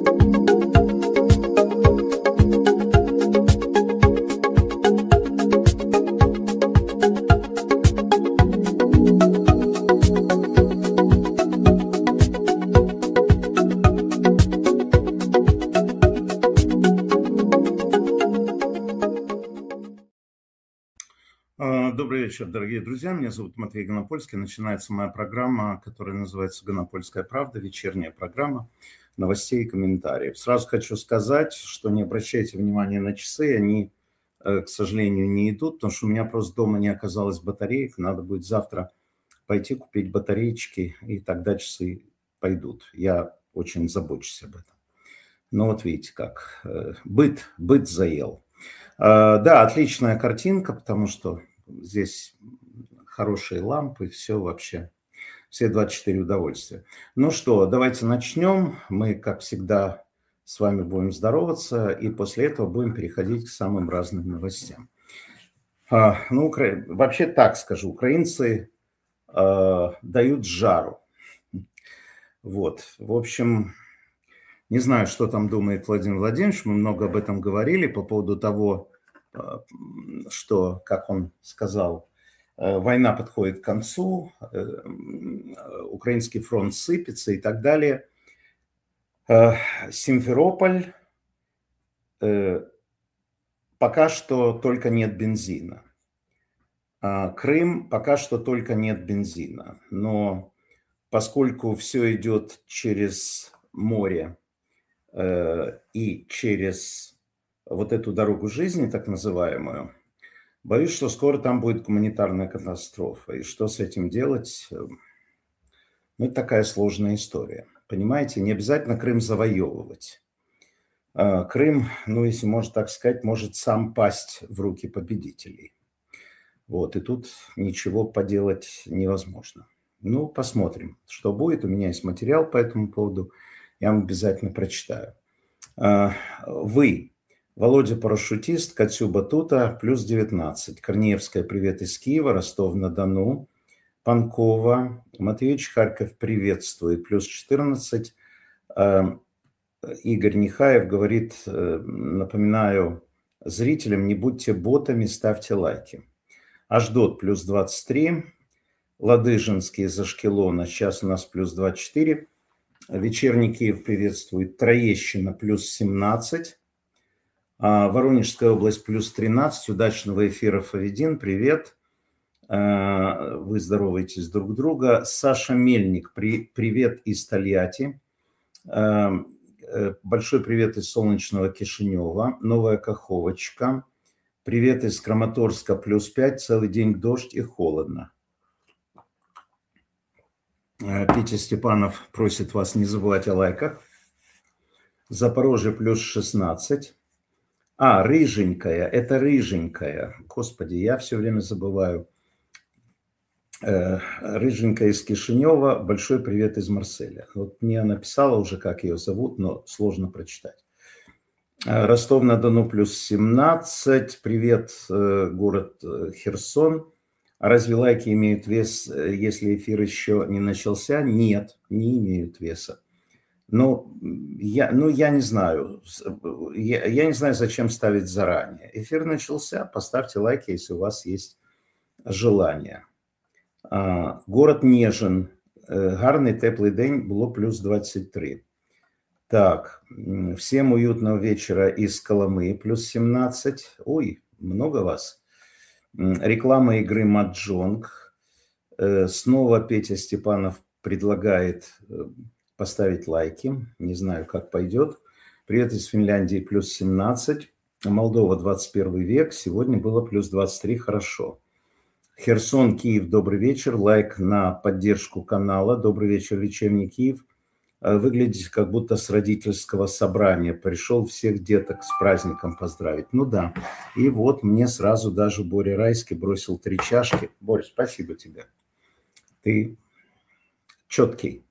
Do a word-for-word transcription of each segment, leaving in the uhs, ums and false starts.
Добрый вечер, дорогие друзья. Меня зовут Матвей Гонопольский. Начинается моя программа, которая называется «Гонопольская правда», вечерняя программа новостей и комментариев. Сразу хочу сказать, что не обращайте внимания на часы. Они, к сожалению, не идут, потому что у меня просто дома не оказалось батареек. Надо будет завтра пойти купить батареечки, и тогда часы пойдут. Я очень забочусь об этом. Но вот видите как. Быт, быт заел. Да, отличная картинка, потому что здесь хорошие лампы, все вообще, все двадцать четыре удовольствия. Ну что, давайте начнем. Мы, как всегда, с вами будем здороваться, и после этого будем переходить к самым разным новостям. А, ну, укра... вообще так скажу, украинцы э, дают жару. Вот, в общем, не знаю, что там думает Владимир Владимирович, мы много об этом говорили по поводу того, что, как он сказал, война подходит к концу, украинский фронт сыпется и так далее. Симферополь, пока что только нет бензина. Крым, пока что только нет бензина. Но поскольку все идет через море и через вот эту дорогу жизни, так называемую, боюсь, что скоро там будет гуманитарная катастрофа. И что с этим делать? Ну, это такая сложная история. Понимаете, не обязательно Крым завоевывать. Крым, ну, если можно так сказать, может сам пасть в руки победителей. Вот, и тут ничего поделать невозможно. Ну, посмотрим, что будет. У меня есть материал по этому поводу. Я вам обязательно прочитаю. Вы... Володя парашютист, Катю Батута, плюс девятнадцать. Корнеевская, привет из Киева, Ростов-на-Дону. Панкова, Матвеевич, Харьков, приветствую, плюс четырнадцать. Игорь Нехаев говорит, напоминаю зрителям, не будьте ботами, ставьте лайки. Аждот, плюс двадцать три. Ладыжинский из Ашкелона, сейчас у нас плюс двадцать четыре. Вечерний Киев приветствует. Троещина, плюс семнадцать. Воронежская область плюс тринадцать. Удачного эфира, Фавидин, привет. Вы здороваетесь друг друга. Саша Мельник, при, привет из Тольятти. Большой привет из солнечного Кишинева. Новая Каховочка. Привет из Краматорска, плюс пять. Целый день дождь и холодно. Петя Степанов просит вас не забывать о лайках. Запорожье, плюс шестнадцать. А, рыженькая, это рыженькая. Господи, я все время забываю. Рыженькая из Кишинева, большой привет из Марселя. Вот мне она писала уже, как ее зовут, но сложно прочитать. Ростов-на-Дону, плюс семнадцать. Привет, город Херсон. Разве лайки имеют вес, если эфир еще не начался? Нет, не имеют веса. Ну я, ну, я не знаю. Я, я не знаю, зачем ставить заранее. Эфир начался. Поставьте лайки, если у вас есть желание. А, город Нежин. Гарний теплый день, было плюс двадцать три. Так, всем уютного вечера из Коломы, плюс семнадцать. Ой, много вас. Реклама игры Маджонг. Снова Петя Степанов предлагает поставить лайки. Не знаю, как пойдет. Привет из Финляндии, плюс семнадцать. Молдова, двадцать первый век. Сегодня было плюс двадцать три. Хорошо. Херсон, Киев, добрый вечер. Лайк на поддержку канала. Добрый вечер, вечерний Киев. Выглядите, как будто с родительского собрания. Пришел всех деток с праздником поздравить. Ну да. И вот мне сразу даже Боря Райский бросил три чашки. Боря, спасибо тебе. Ты четкий.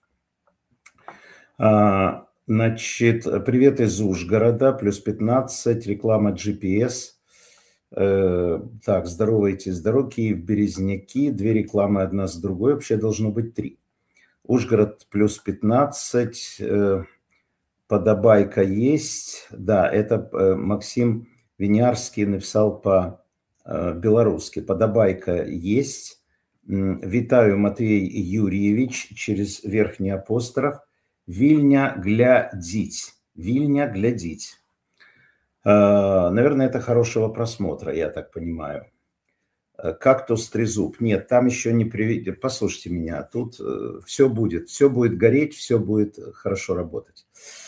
Значит, привет из Ужгорода, плюс пятнадцать, реклама джи пи эс. Так, здоровайтесь, здорово, Киев, Березняки, две рекламы одна с другой, вообще должно быть три. Ужгород, плюс пятнадцать, Подобайка есть. Да, это Максим Винярский написал по-белорусски. Подобайка есть. Витаю, Матвей Юрьевич, через верхний апостроф. Вильня глядить. Вильня глядить. Наверное, это хорошего просмотра, я так понимаю. Кактус трезуб. Нет, там еще не приведет. Послушайте меня, тут все будет. Все будет гореть, все будет хорошо работать.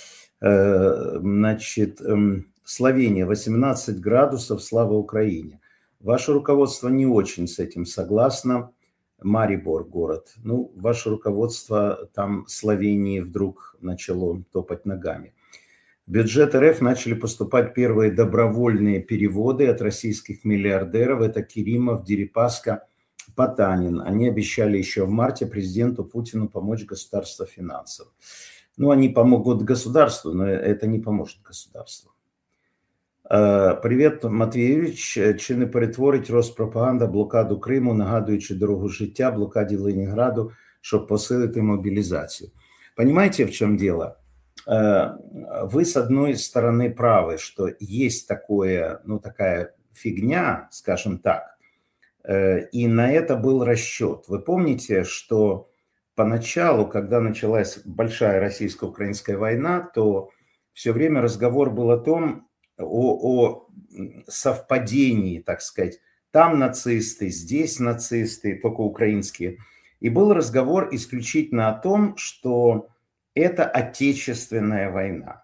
Значит, Словения, восемнадцать градусов, слава Украине. Ваше руководство не очень с этим согласно. Марибор город. Ну, ваше руководство там Словении вдруг начало топать ногами. В бюджет РФ начали поступать первые добровольные переводы от российских миллиардеров. Это Керимов, Дерипаска, Потанин. Они обещали еще в марте президенту Путину помочь государству финансово. Ну, они помогут государству, но это не поможет государству. Привет, Матвійович. Чи не перетворить Роспропаганда блокаду Криму, нагадуючи дорогу життя, блокаді Ленинграду, щоб посилити мобилизацию? Понимаете, в чем дело? Вы, с одной стороны, правы, что есть такое, ну, такая фигня, скажем так, и на это был расчет. Вы помните, что поначалу, когда началась большая российско-украинская война, то все время разговор был о том, о, о совпадении, так сказать. Там нацисты, здесь нацисты, только украинские. И был разговор исключительно о том, что это отечественная война.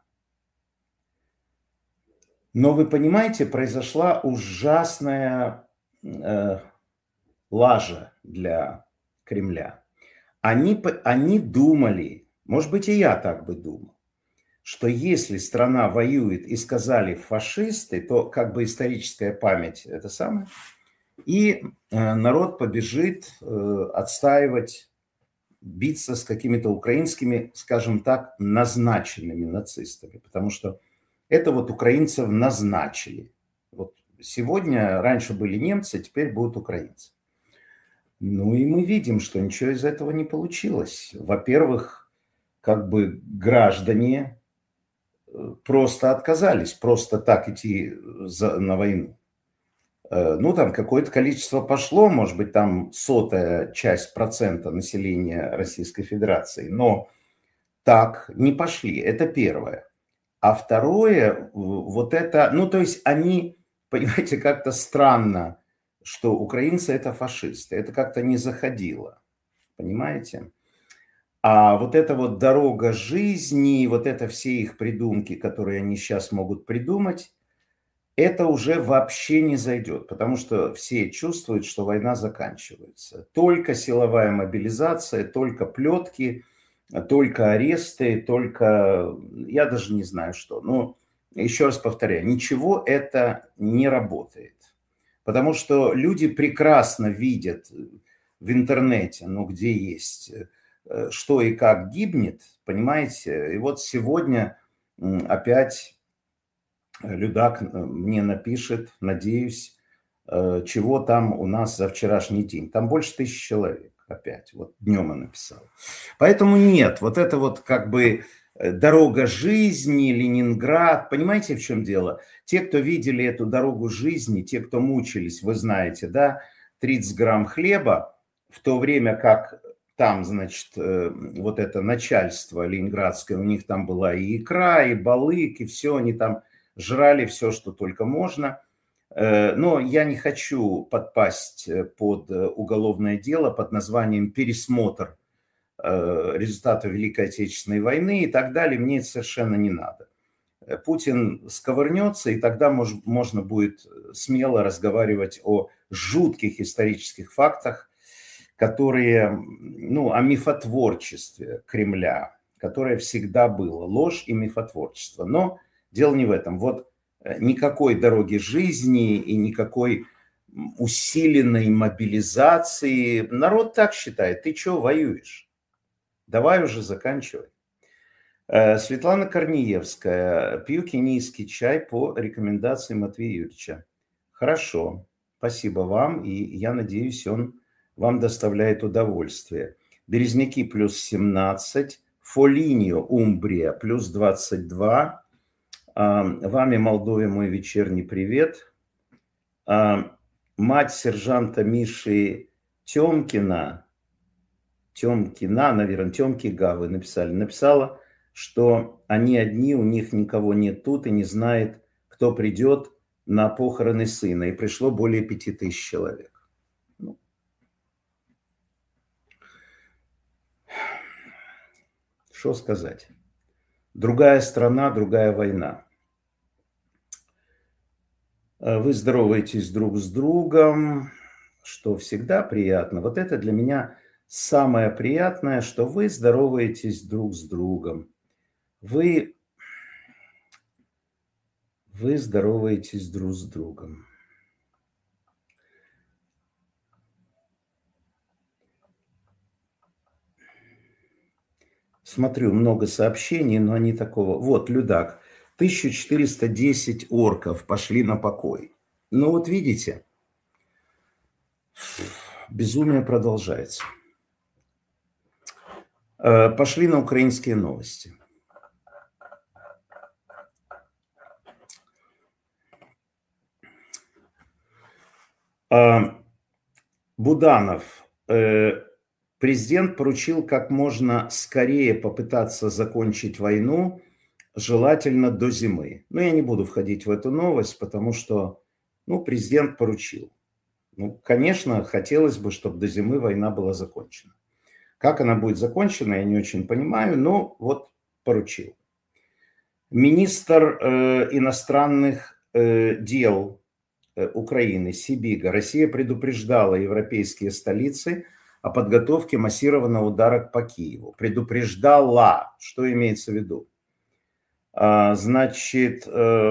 Но вы понимаете, произошла ужасная э, лажа для Кремля. Они, они думали, может быть, и я так бы думал, что если страна воюет и сказали фашисты, то как бы историческая память это самое, и э, народ побежит э, отстаивать, биться с какими-то украинскими, скажем так, назначенными нацистами, потому что это вот украинцев назначили. Вот сегодня, раньше были немцы, теперь будут украинцы. Ну и мы видим, что ничего из этого не получилось. Во-первых, как бы граждане просто отказались, просто так идти за, на войну. Ну, там какое-то количество пошло, может быть, там сотая часть процента населения Российской Федерации, но так не пошли, это первое. А второе, вот это, ну, то есть они, понимаете, как-то странно, что украинцы это фашисты, это как-то не заходило, понимаете? А вот эта вот дорога жизни, вот это все их придумки, которые они сейчас могут придумать, это уже вообще не зайдет, потому что все чувствуют, что война заканчивается. Только силовая мобилизация, только плетки, только аресты, только... Я даже не знаю что. Но еще раз повторяю, ничего это не работает. Потому что люди прекрасно видят в интернете, ну где есть, что и как гибнет, понимаете. И вот сегодня опять... Людак мне напишет, надеюсь, чего там у нас за вчерашний день. Там больше тысячи человек опять, вот днем он написал. Поэтому нет, вот это вот как бы дорога жизни, Ленинград, понимаете, в чем дело? Те, кто видели эту дорогу жизни, те, кто мучились, вы знаете, да, тридцать грамм хлеба, в то время как там, значит, вот это начальство ленинградское, у них там была и икра, и балык, и все, они там... жрали все, что только можно. Но я не хочу подпасть под уголовное дело под названием «Пересмотр результатов Великой Отечественной войны» и так далее. Мне это совершенно не надо. Путин сковырнется, и тогда мож, можно будет смело разговаривать о жутких исторических фактах, которые, ну, о мифотворчестве Кремля, которое всегда было. Ложь и мифотворчество. Но дело не в этом. Вот никакой дороги жизни и никакой усиленной мобилизации. Народ так считает. Ты что воюешь? Давай уже заканчивай. Светлана Корнеевская. Пью кенийский чай по рекомендации Матвея Юрьевича. Хорошо. Спасибо вам. И я надеюсь, он вам доставляет удовольствие. Березняки плюс семнадцать. Фолиньо, Умбрия, плюс двадцать два. Вами Молдове мой вечерний привет. Мать сержанта Миши Тёмкина, Тёмкина, наверное, Тёмки Гавы написали, написала, что они одни, у них никого нет тут и не знает, кто придет на похороны сына. И пришло более пяти тысяч человек. Ну. Что сказать? Другая страна, другая война. Вы здороваетесь друг с другом, что всегда приятно. Вот это для меня самое приятное, что вы здороваетесь друг с другом. Вы, вы здороваетесь друг с другом. Смотрю, много сообщений, но они такого... Вот, Людак. тысяча четыреста десять орков пошли на покой. Ну вот видите, безумие продолжается. Пошли на украинские новости. Буданов. Президент поручил как можно скорее попытаться закончить войну, желательно до зимы. Но я не буду входить в эту новость, потому что, ну, президент поручил. Ну, конечно, хотелось бы, чтобы до зимы война была закончена. Как она будет закончена, я не очень понимаю, но вот поручил. Министр э, иностранных э, дел э, Украины Сибига. Россия предупреждала европейские столицы о подготовке массированного удара по Киеву. Предупреждала. Что имеется в виду? А, значит, э,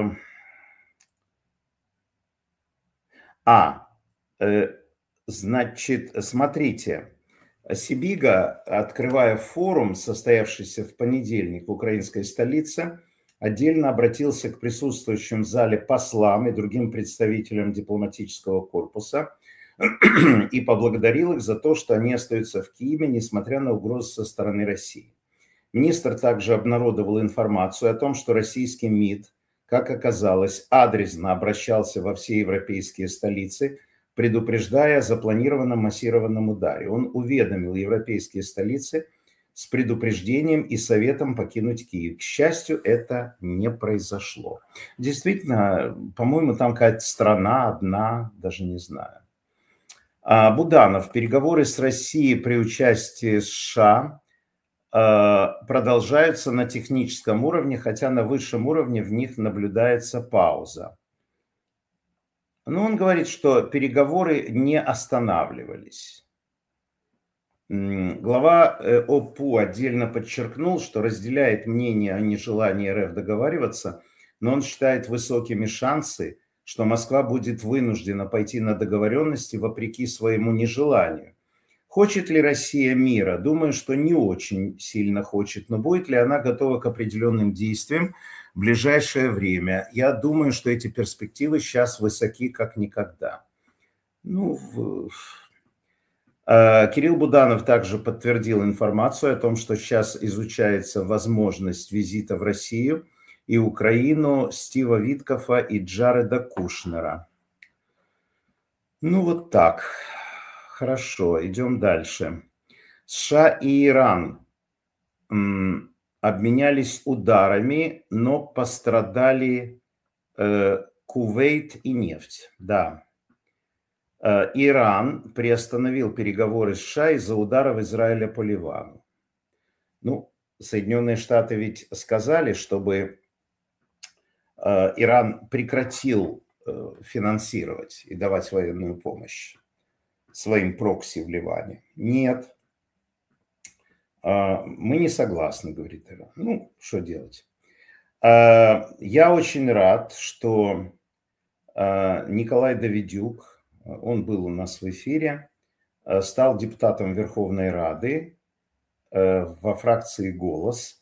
а, э, значит, смотрите, Сибига, открывая форум, состоявшийся в понедельник в украинской столице, отдельно обратился к присутствующим в зале послам и другим представителям дипломатического корпуса и поблагодарил их за то, что они остаются в Киеве, несмотря на угрозы со стороны России. Министр также обнародовал информацию о том, что российский МИД, как оказалось, адресно обращался во все европейские столицы, предупреждая о запланированном массированном ударе. Он уведомил европейские столицы с предупреждением и советом покинуть Киев. К счастью, это не произошло. Действительно, по-моему, там какая-то страна одна, даже не знаю. Буданов. Переговоры с Россией при участии США продолжаются на техническом уровне, хотя на высшем уровне в них наблюдается пауза. Но он говорит, что переговоры не останавливались. Глава ОПУ отдельно подчеркнул, что разделяет мнение о нежелании РФ договариваться, но он считает высокими шансы, что Москва будет вынуждена пойти на договоренности вопреки своему нежеланию. Хочет ли Россия мира? Думаю, что не очень сильно хочет, но будет ли она готова к определенным действиям в ближайшее время? Я думаю, что эти перспективы сейчас высоки как никогда. Ну, в... Кирилл Буданов также подтвердил информацию о том, что сейчас изучается возможность визита в Россию и Украину Стива Виткофа и Джареда Кушнера. Ну вот так. Хорошо, идем дальше. США и Иран м, обменялись ударами, но пострадали э, Кувейт и нефть. Да. Э, Иран приостановил переговоры с США из-за ударов Израиля по Ливану. Ну, Соединенные Штаты ведь сказали, чтобы э, Иран прекратил э, финансировать и давать военную помощь своим прокси в Ливане. Нет, мы не согласны, говорит Иран. Ну, что делать? Я очень рад, что Николай Давидюк, он был у нас в эфире, стал депутатом Верховной Рады во фракции «Голос».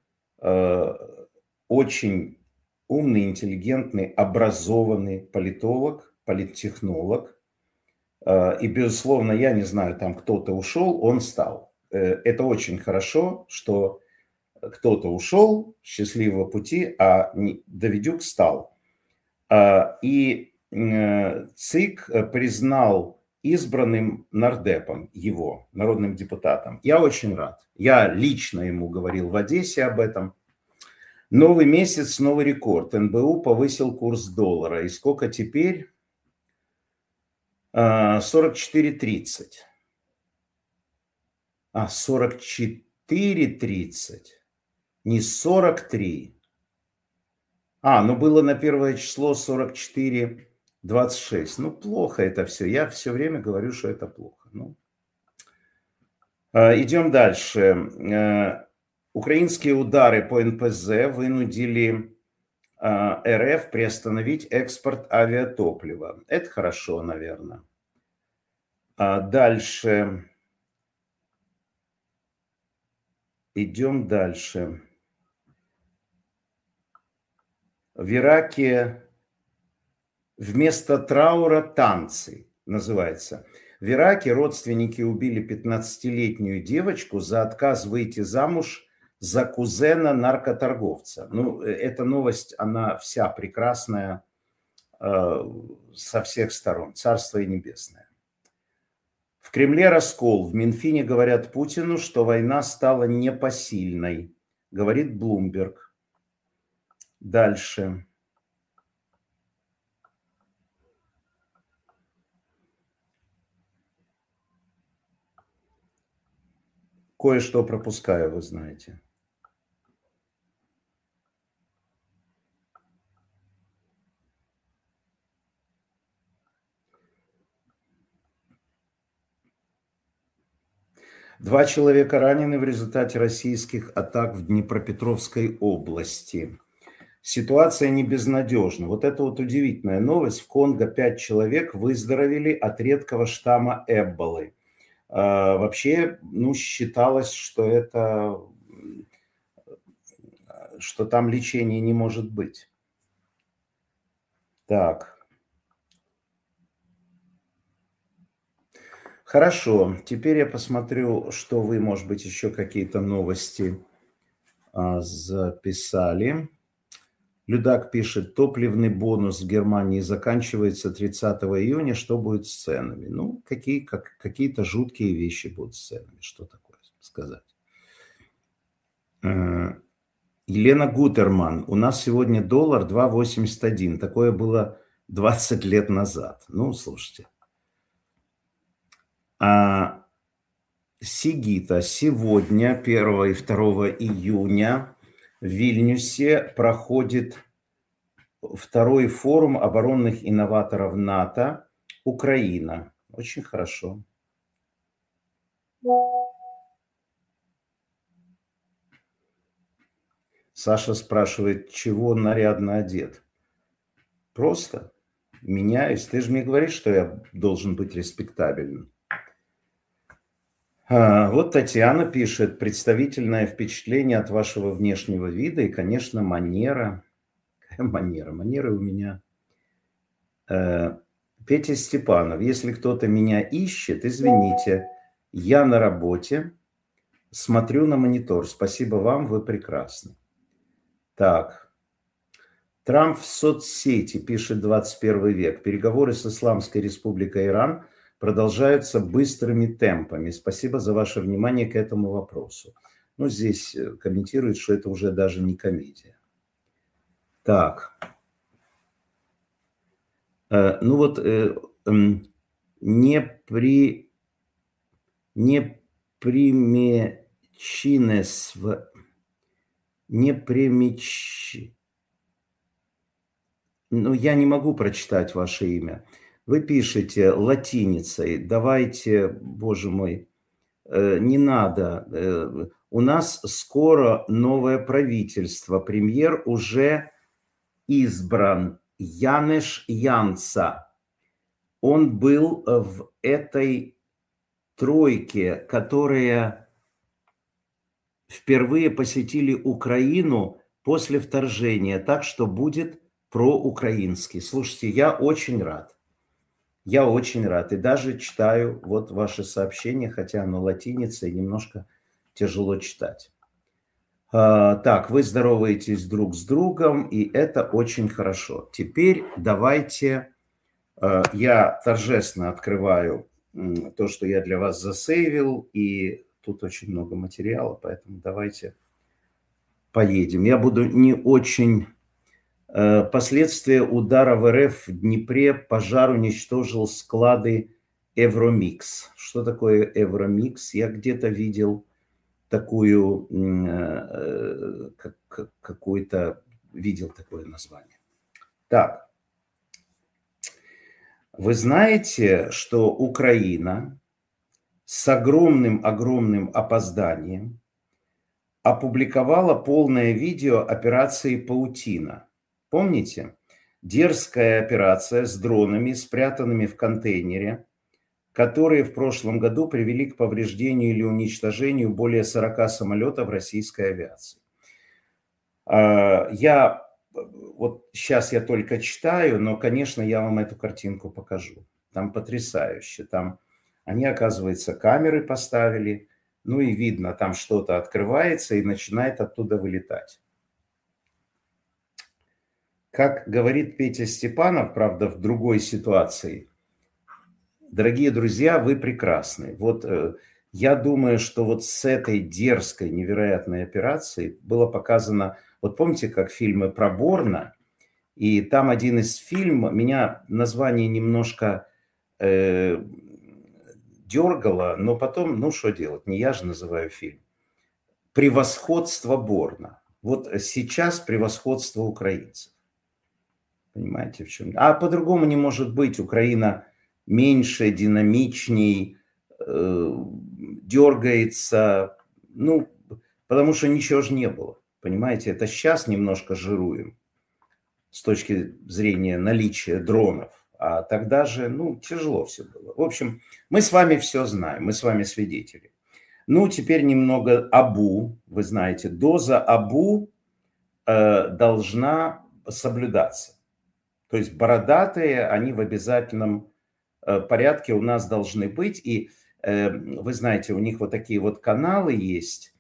Очень умный, интеллигентный, образованный политолог, политтехнолог. И, безусловно, я не знаю, там кто-то ушел, он стал. Это очень хорошо, что кто-то ушел, счастливого пути, а Давидюк стал. И ЦИК признал избранным нардепом его, народным депутатом. Я очень рад. Я лично ему говорил в Одессе об этом. Новый месяц, новый рекорд. эн бэ у повысил курс доллара. И сколько теперь? сорок четыре тридцать. А, сорок четыре тридцать. Не сорок три. А, ну было на первое число сорок четыре двадцать шесть. Ну, плохо это все. Я все время говорю, что это плохо. Ну. Идем дальше. Украинские удары по эн пэ зэ вынудили эр эф приостановить экспорт авиатоплива. Это хорошо, наверное. Дальше. Идем дальше. В Ираке вместо траура танцы называется. В Ираке родственники убили пятнадцатилетнюю девочку за отказ выйти замуж за кузена наркоторговца. Ну, эта новость, она вся прекрасная э, со всех сторон. Царство и небесное. В Кремле раскол. В Минфине говорят Путину, что война стала непосильной. Говорит Блумберг. Дальше. Кое-что пропускаю, вы знаете. Два человека ранены в результате российских атак в Днепропетровской области. Ситуация не безнадежна. Вот это вот удивительная новость. В Конго пять человек выздоровели от редкого штамма Эболы. А, вообще, ну, считалось, что это, что там лечения не может быть. Так. Хорошо. Теперь я посмотрю, что вы, может быть, еще какие-то новости а, записали. Людак пишет, топливный бонус в Германии заканчивается тридцатого июня. Что будет с ценами? Ну, какие, как, какие-то жуткие вещи будут с ценами. Что такое сказать? Елена Гутерман. У нас сегодня доллар два восемьдесят один. Такое было двадцать лет назад. Ну, слушайте. А Сигита. Сегодня, первого и второго июня, в Вильнюсе проходит второй форум оборонных инноваторов НАТО «Украина». Очень хорошо. Саша спрашивает, чего нарядно одет. Просто меняюсь. Ты же мне говоришь, что я должен быть респектабельным. А, вот Татьяна пишет, представительное впечатление от вашего внешнего вида и, конечно, манера. Какая манера? Манеры у меня. Э, Петя Степанов, если кто-то меня ищет, извините, я на работе, смотрю на монитор. Спасибо вам, вы прекрасны. Так. Трамп в соцсети, пишет двадцать первый век. Переговоры с Исламской Республикой Иран продолжаются быстрыми темпами. Спасибо за ваше внимание к этому вопросу. Ну, здесь комментирует, что это уже даже не комедия. Так. Э, ну вот, э, э, не при... Не примечинес в... Не примеч... Ну, я не могу прочитать ваше имя. Вы пишете латиницей. Давайте, боже мой, э, не надо. Э, у нас скоро новое правительство. Премьер уже избран. Янеш Янца. Он был в этой тройке, которые впервые посетили Украину после вторжения. Так что будет проукраинский. Слушайте, я очень рад. Я очень рад. И даже читаю вот ваши сообщения, хотя оно латиница и немножко тяжело читать. Так, вы здороваетесь друг с другом, и это очень хорошо. Теперь давайте я торжественно открываю то, что я для вас засейвил, и тут очень много материала, поэтому давайте поедем. Я буду не очень... Последствия удара в РФ в Днепре: пожар уничтожил склады Евромикс. Что такое Евромикс? Я где-то видел такую, какой-то, видел такое название. Так, вы знаете, что Украина с огромным-огромным опозданием опубликовала полное видео операции «Паутина». Помните? Дерзкая операция с дронами, спрятанными в контейнере, которые в прошлом году привели к повреждению или уничтожению более сорока самолетов российской авиации. Я, вот сейчас я только читаю, но, конечно, я вам эту картинку покажу. Там потрясающе. Там они, оказывается, камеры поставили, ну и видно, там что-то открывается и начинает оттуда вылетать. Как говорит Петя Степанов, правда, в другой ситуации: дорогие друзья, вы прекрасны. Вот э, я думаю, что вот с этой дерзкой, невероятной операцией было показано... Вот помните, как фильмы про Борна? И там один из фильмов, меня название немножко э, дергало, но потом, ну что делать, не я же называю фильм. «Превосходство Борна». Вот сейчас превосходство украинцев. Понимаете, в чем? А по-другому не может быть. Украина меньше, динамичней, э, дергается. Ну, потому что ничего же не было. Понимаете, это сейчас немножко жируем с точки зрения наличия дронов. А тогда же, ну, тяжело все было. В общем, мы с вами все знаем, мы с вами свидетели. Ну, теперь немного АБУ. Вы знаете, доза АБУ э, должна соблюдаться. То есть бородатые, они в обязательном порядке у нас должны быть. И вы знаете, у них вот такие вот каналы есть.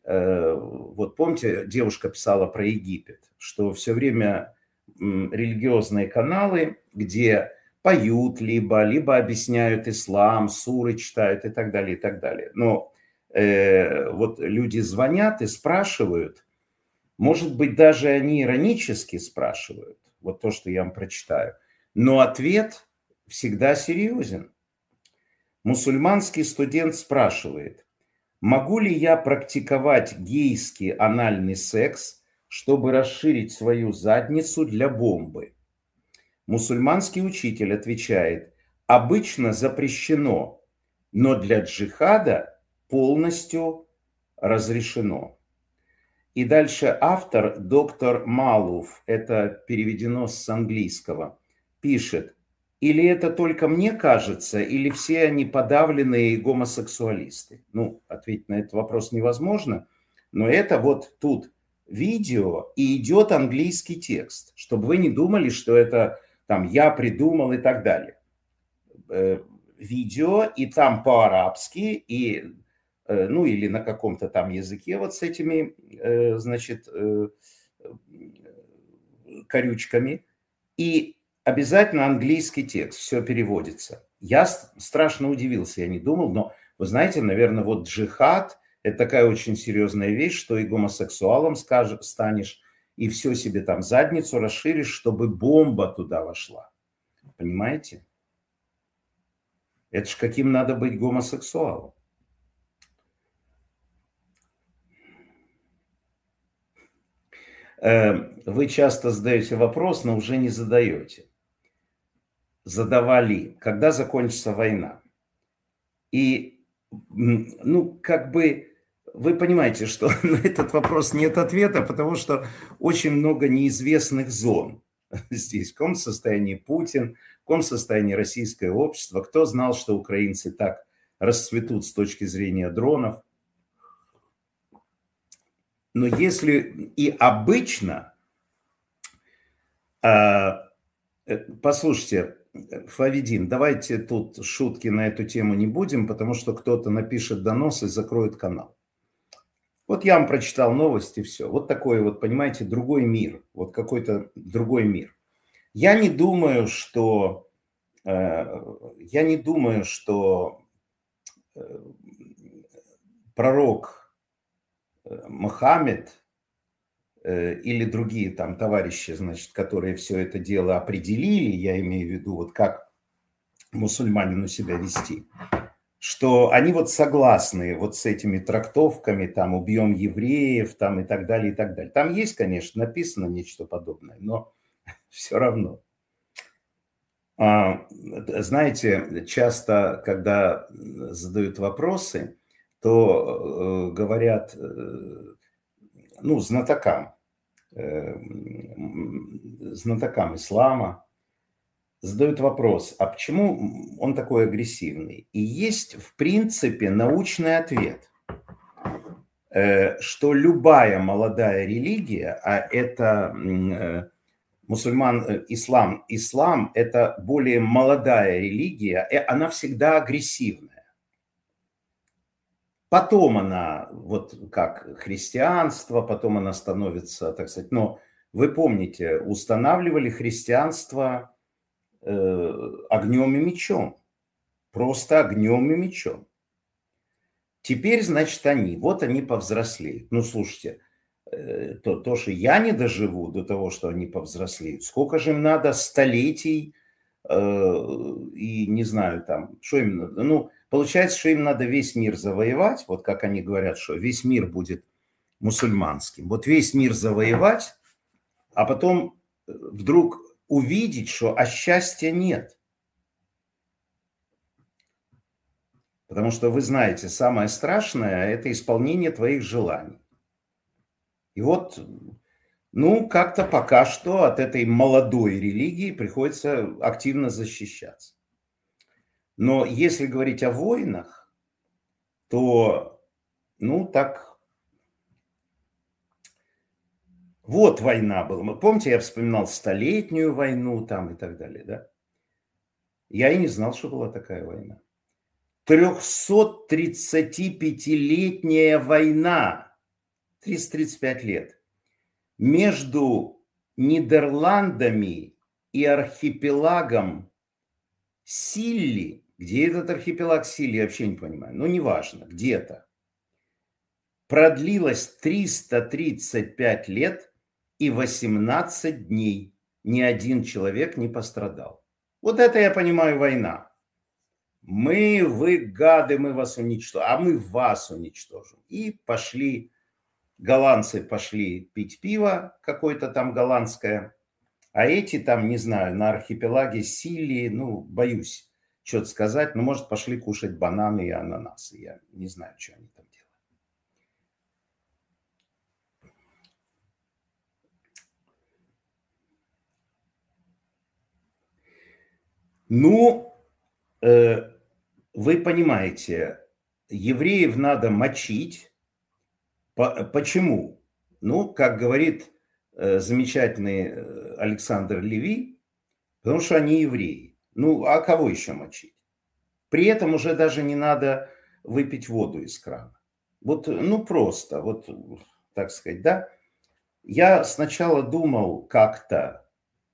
Вот помните, девушка писала про Египет, что все время религиозные каналы, где поют либо, либо объясняют ислам, суры читают и так далее, и так далее. Но э, вот люди звонят и спрашивают, может быть, даже они иронически спрашивают, вот то, что я вам прочитаю. Но ответ всегда серьезен. Мусульманский студент спрашивает: могу ли я практиковать гейский анальный секс, чтобы расширить свою задницу для бомбы? Мусульманский учитель отвечает: обычно запрещено, но для джихада полностью разрешено. И дальше автор, доктор Малуф, это переведено с английского, пишет: или это только мне кажется, или все они подавленные гомосексуалисты? Ну, ответить на этот вопрос невозможно, но это вот тут видео и идет английский текст, чтобы вы не думали, что это там я придумал и так далее. Видео, и там по-арабски, и... ну или на каком-то там языке вот с этими, значит, корючками. И обязательно английский текст, все переводится. Я страшно удивился, я не думал, но вы знаете, наверное, вот джихад – это такая очень серьезная вещь, что и гомосексуалом скажешь, станешь, и все себе там задницу расширишь, чтобы бомба туда вошла. Понимаете? Это ж каким надо быть гомосексуалом. Вы часто задаете вопрос, но уже не задаете. Задавали, когда закончится война? И, ну, как бы, вы понимаете, что на этот вопрос нет ответа, потому что очень много неизвестных зон здесь. В каком состоянии Путин, в каком состоянии российское общество. Кто знал, что украинцы так расцветут с точки зрения дронов? Но если и обычно, послушайте, Фавидин, давайте тут шутки на эту тему не будем, потому что кто-то напишет донос и закроет канал. Вот я вам прочитал новости, все. Вот такой вот, понимаете, другой мир. Вот какой-то другой мир. Я не думаю, что... э, я не думаю, что э, пророк э, Мухаммед э, или другие там товарищи, значит, которые все это дело определили, я имею в виду, вот как мусульманину себя вести, что они вот согласны вот с этими трактовками, там, убьем евреев, там, и так далее, и так далее. Там есть, конечно, написано нечто подобное, но все равно. А, знаете, часто, когда задают вопросы, то э, говорят, э, ну, знатокам, э, знатокам ислама, задают вопрос, а почему он такой агрессивный? И есть, в принципе, научный ответ, что любая молодая религия, а это мусульман, ислам, ислам – это более молодая религия, она всегда агрессивная. Потом она, вот как христианство, потом она становится, так сказать, но вы помните, устанавливали христианство огнем и мечом. Просто огнем и мечом. Теперь, значит, они, вот они повзрослеют. Ну, слушайте, то, то, что я не доживу до того, что они повзрослеют, сколько же им надо столетий э, и не знаю там, что им надо. Ну, получается, что им надо весь мир завоевать, вот как они говорят, что весь мир будет мусульманским. Вот весь мир завоевать, а потом вдруг увидеть, что а счастья нет. Потому что вы знаете, самое страшное – это исполнение твоих желаний. И вот, ну, как-то пока что от этой молодой религии приходится активно защищаться. Но если говорить о войнах, то, ну, так, вот война была. Помните, я вспоминал Столетнюю войну там и так далее, да? Я и не знал, что была такая война. трехсоттридцатипятилетняя война, триста тридцать пять лет, между Нидерландами и архипелагом Силли. Где этот архипелаг Силли, я вообще не понимаю, но неважно, где-то. Продлилась триста тридцать пять лет и восемнадцать дней. Ни один человек не пострадал. Вот это, я понимаю, война. Мы, вы гады, мы вас уничтожим, а мы вас уничтожим. И пошли, голландцы пошли пить пиво какое-то там голландское, а эти там, не знаю, на архипелаге Силли, ну, боюсь что-то сказать, но, может, пошли кушать бананы и ананасы. Я не знаю, что они там делают. Ну, э, вы понимаете, евреев надо мочить. По- почему? Ну, как говорит э, замечательный Александр Леви, потому что они евреи. Ну, а кого еще мочить? При этом уже даже не надо выпить воду из крана. Вот, ну, просто, вот, так сказать, да. Я сначала думал как-то,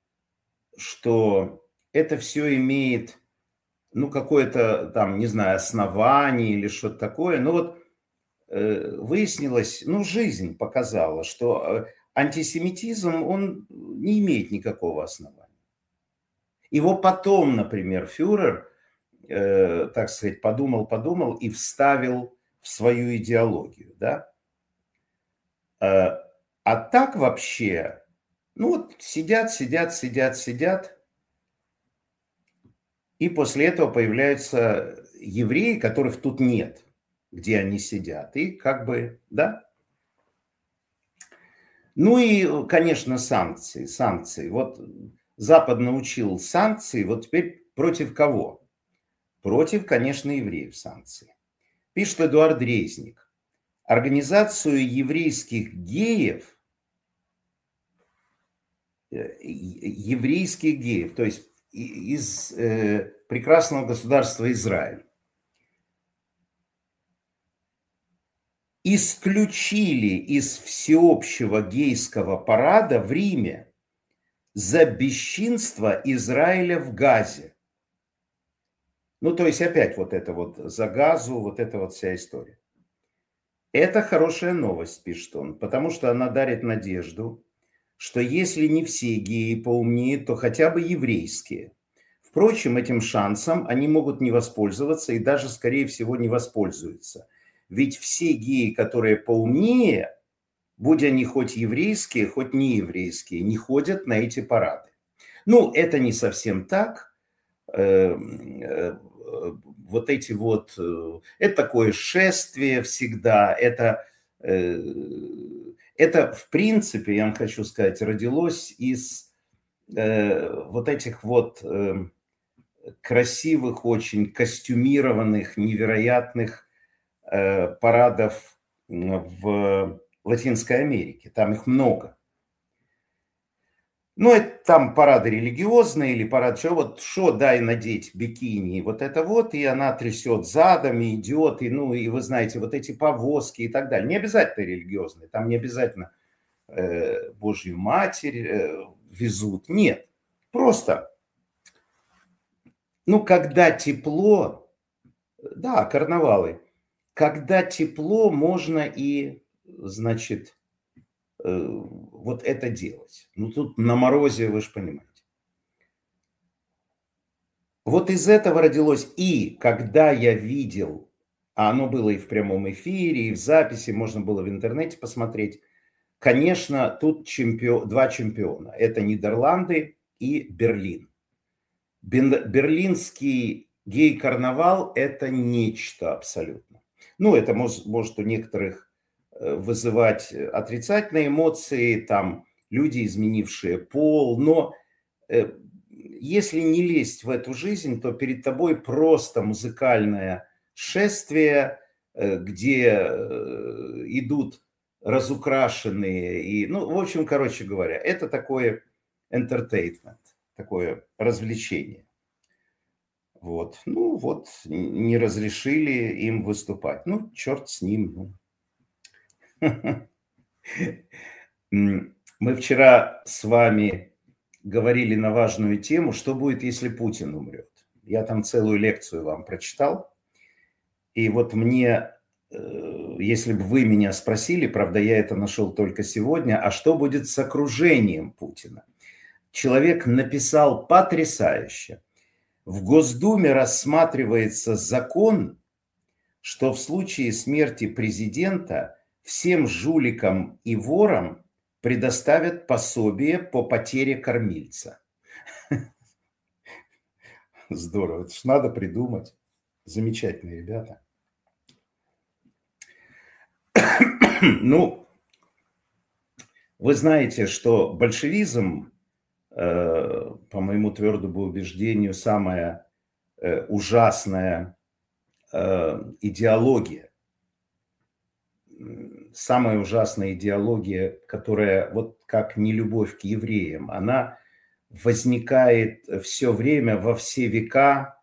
что это все имеет, ну, какое-то там, не знаю, основание или что-то такое. Но вот э, выяснилось, ну, жизнь показала, что антисемитизм, он не имеет никакого основания. Его потом, например, фюрер, э, так сказать, подумал-подумал и вставил в свою идеологию, да. Э, а так вообще, ну вот сидят, сидят, сидят, сидят, и после этого появляются евреи, которых тут нет, где они сидят, и как бы, да. Ну и, конечно, санкции, санкции. Вот Запад научил санкции, вот теперь против кого? Против, конечно, евреев санкции. Пишет Эдуард Резник. Организацию еврейских геев, еврейских геев, то есть из э, прекрасного государства Израиль, исключили из всеобщего гейского парада в Риме за бесчинство Израиля в Газе. Ну, то есть опять вот это вот за Газу, вот эта вот вся история. Это хорошая новость, пишет он, потому что она дарит надежду, что если не все геи поумнеют, то хотя бы еврейские. Впрочем, этим шансом они могут не воспользоваться и даже, скорее всего, не воспользуются. Ведь все геи, которые поумнее, будь они хоть еврейские, хоть не еврейские, не ходят на эти парады. Ну, это не совсем так. Вот эти вот, это такое шествие всегда, это, это в принципе, я вам хочу сказать, родилось из вот этих вот красивых, очень костюмированных, невероятных парадов в Латинской Америке. Там их много. Ну, это там парады религиозные или парад, что вот, что дай надеть бикини, вот это вот, и она трясет задами, идет, и, ну, и вы знаете, вот эти повозки и так далее. Не обязательно религиозные, там не обязательно э, Божью Матерь э, везут, нет. Просто, ну, когда тепло, да, карнавалы, когда тепло, можно и, значит, вот это делать. Ну, тут на морозе, вы же понимаете. Вот из этого родилось. И когда я видел, а оно было и в прямом эфире, и в записи, можно было в интернете посмотреть, конечно, тут чемпион, два чемпиона. Это Нидерланды и Берлин. Берлинский гей-карнавал – это нечто абсолютно. Ну, это может, может у некоторых вызывать отрицательные эмоции, там люди, изменившие пол, но э, если не лезть в эту жизнь, то перед тобой просто музыкальное шествие, э, где э, идут разукрашенные, и, ну, в общем, короче говоря, это такое entertainment, такое развлечение. Вот, ну вот, не разрешили им выступать, ну, черт с ним, ну. Мы вчера с вами говорили на важную тему, что будет, если Путин умрет. Я там целую лекцию вам прочитал. И вот мне, если бы вы меня спросили, правда, я это нашел только сегодня, а что будет с окружением Путина? Человек написал потрясающе. В Госдуме рассматривается закон, что в случае смерти президента всем жуликам и ворам предоставят пособие по потере кормильца. Здорово, это ж надо придумать. Замечательные ребята. Ну, вы знаете, что большевизм, по моему твердому убеждению, самая ужасная идеология. Самая ужасная идеология, которая, вот как нелюбовь к евреям, она возникает все время, во все века.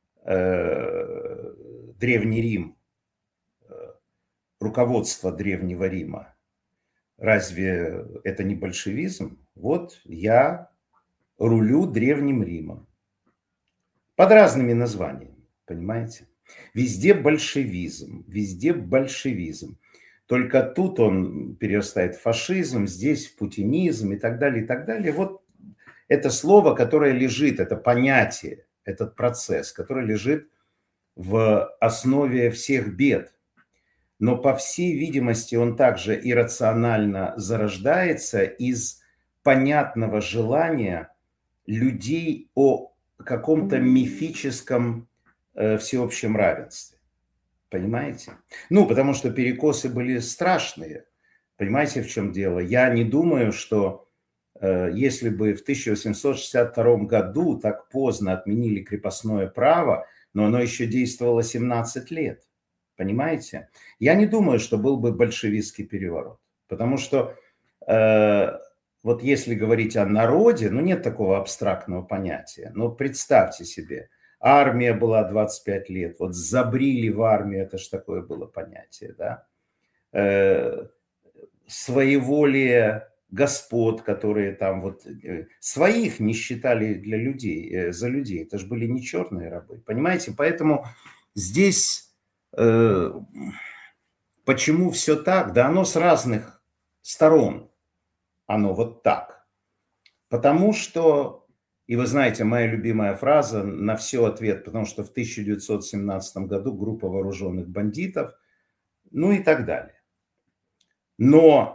э, Древний Рим, э, руководство Древнего Рима. Разве это не большевизм? Вот я рулю Древним Римом. Под разными названиями, понимаете? Везде большевизм, везде большевизм. Только тут он перерастает в фашизм, здесь в путинизм и так далее, и так далее. Вот это слово, которое лежит, это понятие, этот процесс, который лежит в основе всех бед. Но, по всей видимости, он также иррационально зарождается из понятного желания людей о каком-то мифическом э, всеобщем равенстве. Понимаете? Ну, потому что перекосы были страшные. Понимаете, в чем дело? Я не думаю, что э, если бы в тысяча восемьсот шестьдесят втором году так поздно отменили крепостное право, но оно еще действовало семнадцать лет. Понимаете? Я не думаю, что был бы большевистский переворот. Потому что э, вот если говорить о народе, ну нет такого абстрактного понятия. Но представьте себе, армия была двадцать пять лет, вот забрили в армию, это же такое было понятие, да. э, своеволие господ, которые там вот э, своих не считали для людей, э, за людей. Это же были не черные рабы, понимаете? Поэтому здесь э, почему все так? Да оно с разных сторон. Оно вот так. Потому что, и вы знаете, моя любимая фраза на все ответ, потому что в тысяча девятьсот семнадцатом году группа вооруженных бандитов, ну и так далее. Но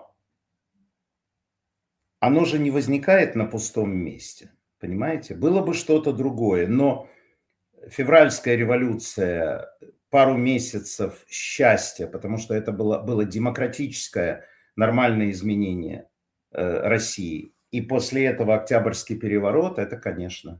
оно же не возникает на пустом месте, понимаете? Было бы что-то другое, но февральская революция, пару месяцев счастья, потому что это было, было демократическое нормальное изменение э, России. И после этого Октябрьский переворот, это, конечно,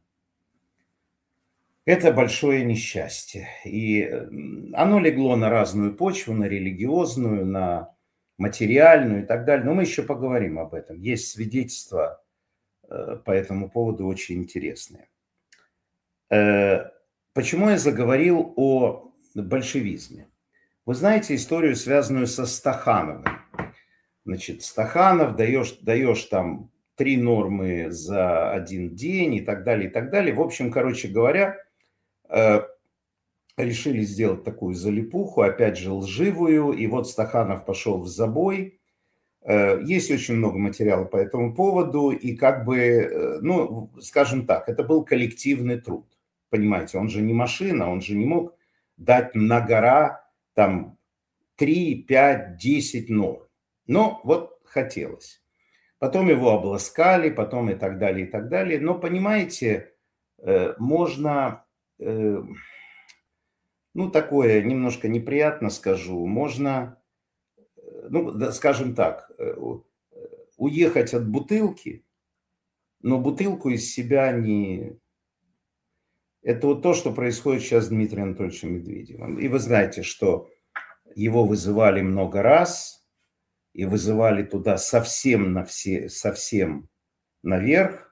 это большое несчастье. И оно легло на разную почву, на религиозную, на материальную и так далее. Но мы еще поговорим об этом. Есть свидетельства э, по этому поводу очень интересные. Э, почему я заговорил о большевизме? Вы знаете историю, связанную со Стахановым. Значит, Стаханов, даешь, даешь там три нормы за один день и так далее, и так далее. В общем, короче говоря, э, решили сделать такую залипуху, опять же лживую, и вот Стаханов пошел в забой. Э, есть очень много материала по этому поводу, и как бы, э, ну, скажем так, это был коллективный труд. Понимаете, он же не машина, он же не мог дать на гора там три, пять, десять норм. Но вот хотелось. Потом его обласкали, потом и так далее, и так далее. Но, понимаете, э, можно, э, ну, такое немножко неприятно скажу, можно, э, ну, да, скажем так, э, уехать от бутылки, но бутылку из себя не... Это вот то, что происходит сейчас с Дмитрием Анатольевичем Медведевым. И вы знаете, что его вызывали много раз, и вызывали туда совсем, на все, совсем наверх,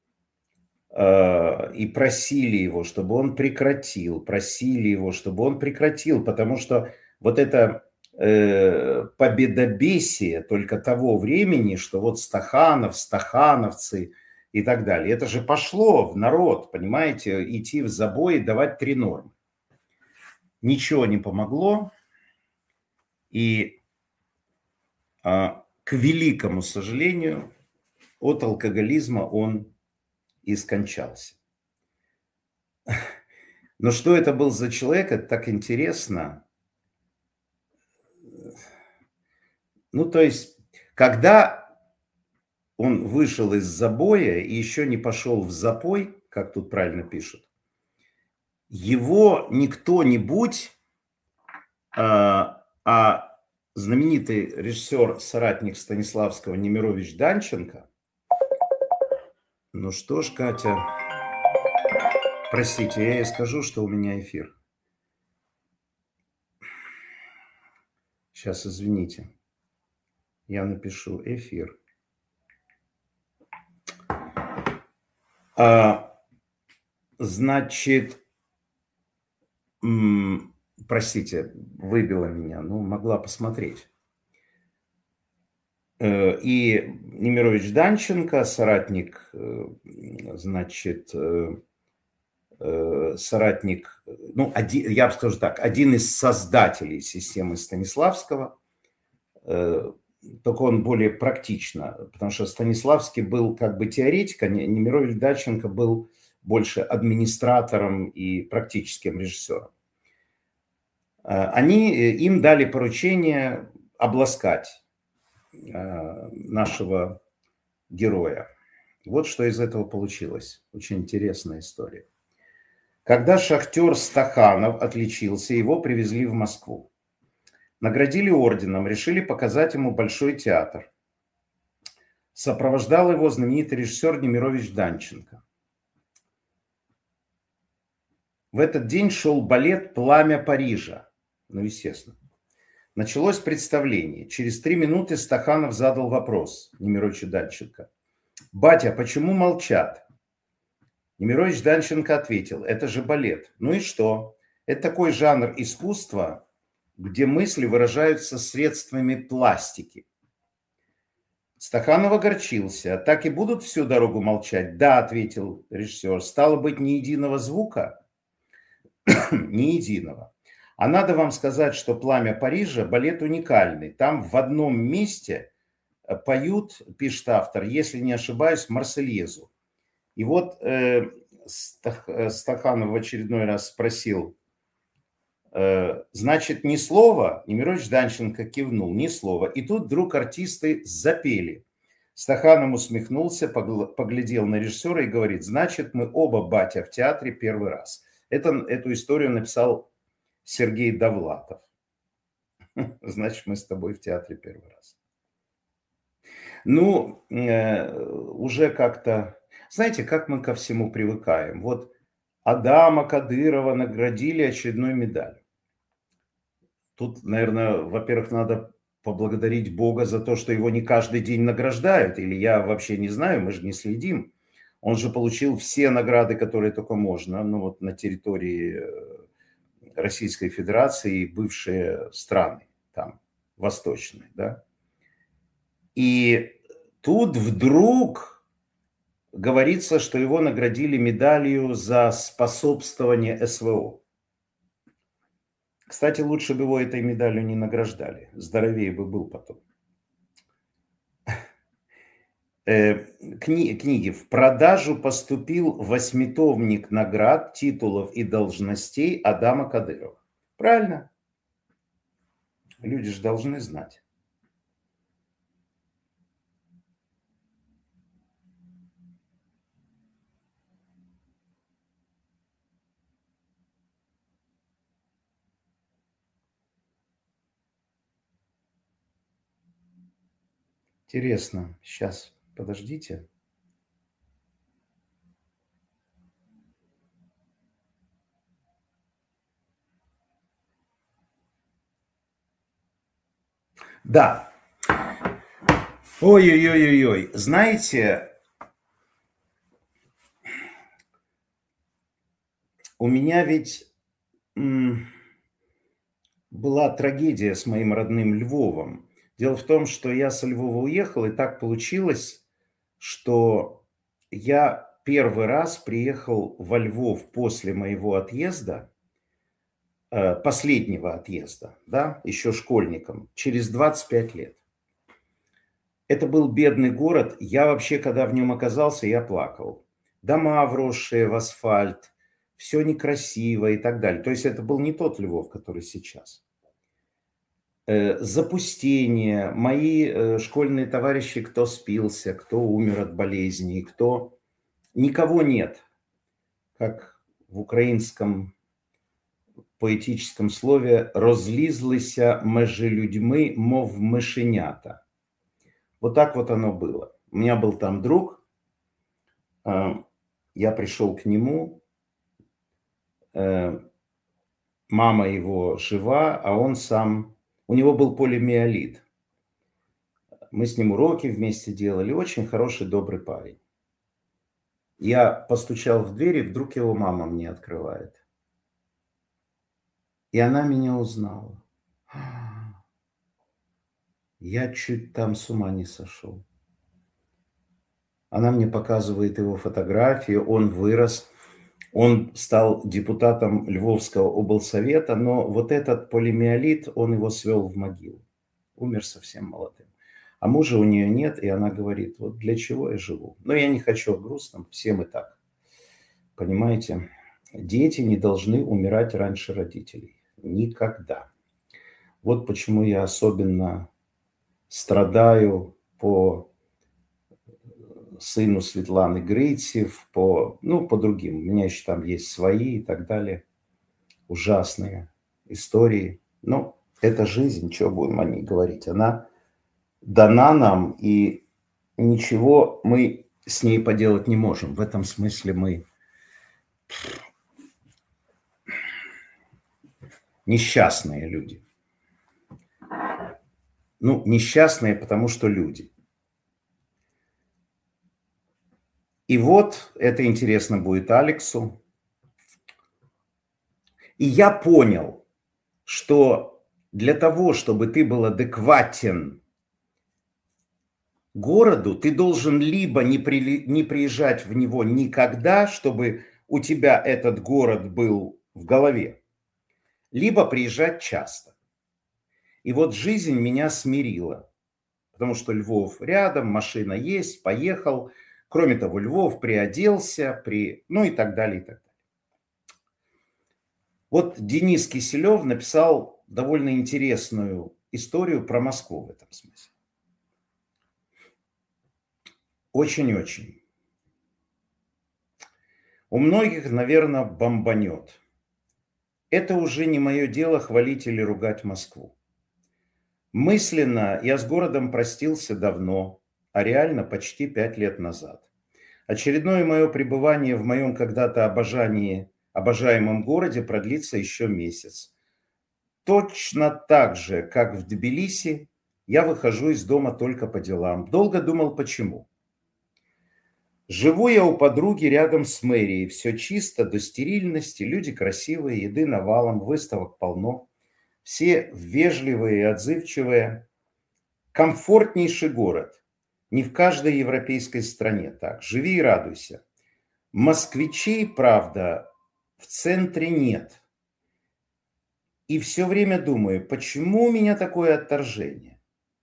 э, и просили его, чтобы он прекратил, просили его, чтобы он прекратил, потому что вот это э, победобесие только того времени, что вот Стаханов, стахановцы и так далее, это же пошло в народ, понимаете, идти в забой и давать три нормы. Ничего не помогло, и к великому сожалению, от алкоголизма он и скончался. Но что это был за человек, это так интересно. Ну, то есть, когда он вышел из забоя и еще не пошел в запой, как тут правильно пишут, его не кто-нибудь, а, а знаменитый режиссер, соратник Станиславского Немирович Данченко. Ну что ж, Катя, простите, я ей скажу, что у меня эфир. Сейчас, извините. Я напишу эфир. А, значит, м, простите, выбила меня, ну, могла посмотреть. И Немирович Данченко, соратник, значит, соратник, ну, один, я бы скажу так, один из создателей системы Станиславского, только он более практично, потому что Станиславский был как бы теоретик, а Немирович Данченко был больше администратором и практическим режиссером. Они, им дали поручение обласкать нашего героя. Вот что из этого получилось. Очень интересная история. Когда шахтер Стаханов отличился, его привезли в Москву. Наградили орденом, решили показать ему Большой театр. Сопровождал его знаменитый режиссер Немирович Данченко. В этот день шел балет «Пламя Парижа». Ну, естественно. Началось представление. Через три минуты Стаханов задал вопрос Немировичу Данченко. «Батя, почему молчат?» Немирович Данченко ответил: «Это же балет». «Ну и что? Это такой жанр искусства, где мысли выражаются средствами пластики. Стаханов огорчился. Так и будут всю дорогу молчать? Да, ответил режиссер. Стало быть, ни единого звука? Ни единого. А надо вам сказать, что «Пламя Парижа» балет уникальный. Там в одном месте поют, пишет автор, если не ошибаюсь, Марсельезу. И вот э, Стаханов в очередной раз спросил, э, значит, ни слова? Немирович Данченко кивнул, ни слова. И тут вдруг артисты запели. Стаханов усмехнулся, поглядел на режиссера и говорит, значит, мы оба, батя, в театре первый раз. Это, эту историю написал Сергей Довлатов. Значит, мы с тобой в театре первый раз. Ну, э, уже как-то... Знаете, как мы ко всему привыкаем. Вот Адама Кадырова наградили очередной медалью. Тут, наверное, во-первых, надо поблагодарить Бога за то, что его не каждый день награждают. Или я вообще не знаю, мы же не следим. Он же получил все награды, которые только можно. Ну вот на территории Российской Федерации и бывшие страны, там, восточные, да. И тут вдруг говорится, что его наградили медалью за способствование СВО. Кстати, лучше бы его этой медалью не награждали. Здоровее бы был потом. Кни, книги. В продажу поступил восьмитомник наград, титулов и должностей Адама Кадырова. Правильно? Люди же должны знать. Интересно. Сейчас, подождите. Да. Ой-ой-ой-ой-ой. Знаете, у меня ведь м, была трагедия с моим родным Львовом. Дело в том, что я со Львова уехал, и так получилось, что я первый раз приехал во Львов после моего отъезда, э, последнего отъезда, да, еще школьником, через двадцать пять лет. Это был бедный город. Я вообще, когда в нем оказался, я плакал. Дома, вросшие в асфальт, все некрасиво и так далее. То есть это был не тот Львов, который сейчас. Запустение. Мои школьные товарищи, кто спился, кто умер от болезней, кто... Никого нет. Как в украинском поэтическом слове «розлізлися межи людьми, мов мишенята». Вот так вот оно было. У меня был там друг, я пришел к нему, мама его жива, а он сам, у него был полимиелит. Мы с ним уроки вместе делали, очень хороший, добрый парень. Я постучал в дверь, и вдруг его мама мне открывает. И она меня узнала. Я чуть там с ума не сошел. Она мне показывает его фотографии, он вырос, он стал депутатом Львовского облсовета, но вот этот полимиелит, он его свел в могилу. Умер совсем молодым. А мужа у нее нет, и она говорит, вот для чего я живу? Но я не хочу о грустном, всем и так. Понимаете, дети не должны умирать раньше родителей. Никогда. Вот почему я особенно страдаю по сыну Светланы Грицев, по, ну, по другим. У меня еще там есть свои и так далее. Ужасные истории. Но это жизнь, что будем о ней говорить. Она дана нам, и ничего мы с ней поделать не можем. В этом смысле мы несчастные люди. Ну, несчастные, потому что люди. И вот, это интересно будет Алексу. И я понял, что Для того, чтобы ты был адекватен городу, ты должен либо не, при, не приезжать в него никогда, чтобы у тебя этот город был в голове, либо приезжать часто. И вот жизнь меня смирила, потому что Львов рядом, машина есть, поехал. Кроме того, Львов приоделся, при... ну и так далее, и так далее. Вот Денис Киселев написал довольно интересную историю про Москву в этом смысле. Очень-очень. У многих, наверное, бомбанет. Это уже не мое дело хвалить или ругать Москву. Мысленно я с городом простился давно, а реально почти пять лет назад. Очередное мое пребывание в моем когда-то обожании, обожаемом городе продлится еще месяц. Точно так же, как в Тбилиси, я выхожу из дома только по делам. Долго думал, почему. Живу я у подруги рядом с мэрией. Все чисто, до стерильности, люди красивые, еды навалом, выставок полно. Все вежливые и отзывчивые. Комфортнейший город. Не в каждой европейской стране так. Живи и радуйся. Москвичей, правда, в центре нет. И все время думаю, почему у меня такое отторжение?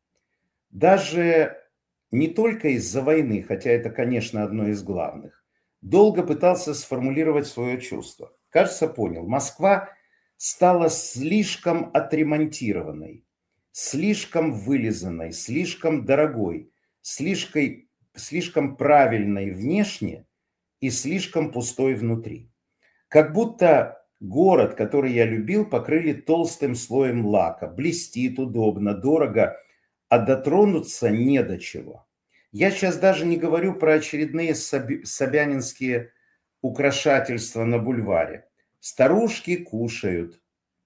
Даже не только из-за войны, хотя это, конечно, одно из главных. Долго пытался сформулировать свое чувство. Кажется, понял. Москва стала слишком отремонтированной, слишком вылизанной, слишком дорогой, слишком, слишком правильной внешне и слишком пустой внутри. Как будто город, который я любил, покрыли толстым слоем лака. Блестит, удобно, дорого, а дотронуться не до чего. Я сейчас даже не говорю про очередные собянинские украшательства на бульваре. Старушки кушают.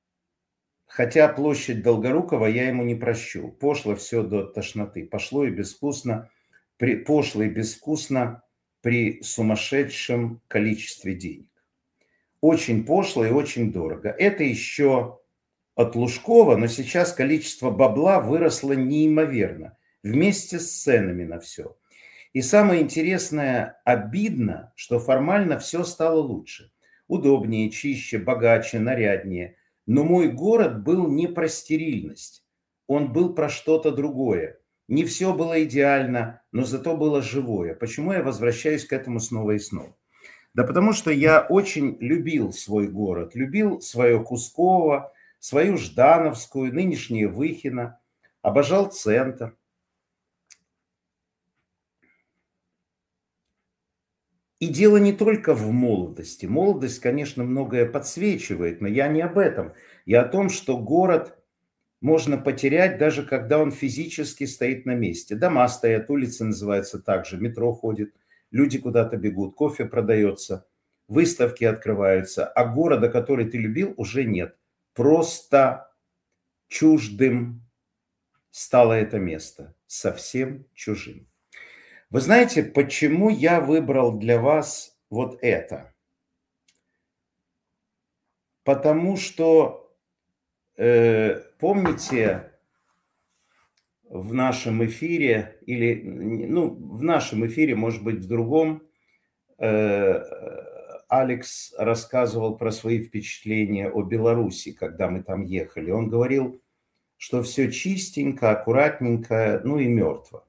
Хотя площадь Долгорукова я ему не прощу. Пошло все до тошноты. Пошло и безвкусно, при, пошло и безвкусно при сумасшедшем количестве денег. Очень пошло и очень дорого. Это еще от Лужкова, но сейчас количество бабла выросло неимоверно. Вместе с ценами на все. И самое интересное, обидно, что формально все стало лучше. Удобнее, чище, богаче, наряднее. Но мой город был не про стерильность. Он был про что-то другое. Не все было идеально, но зато было живое. Почему я возвращаюсь к этому снова и снова? Да потому что я очень любил свой город. Любил свое Кусково, свою Ждановскую, нынешнее Выхино. Обожал центр. И дело не только в молодости. Молодость, конечно, многое подсвечивает, но я не об этом. Я о том, что город можно потерять, даже когда он физически стоит на месте. Дома стоят, улицы называются так же, метро ходит, люди куда-то бегут, кофе продается, выставки открываются, а города, который ты любил, уже нет. Просто чуждым стало это место, совсем чужим. Вы знаете, почему я выбрал для вас вот это? Потому что, э, помните, в нашем эфире, или, ну, в нашем эфире, может быть, в другом, э, Алекс рассказывал про свои впечатления о Беларуси, когда мы там ехали. Он говорил, что все чистенько, аккуратненько, ну и мертво.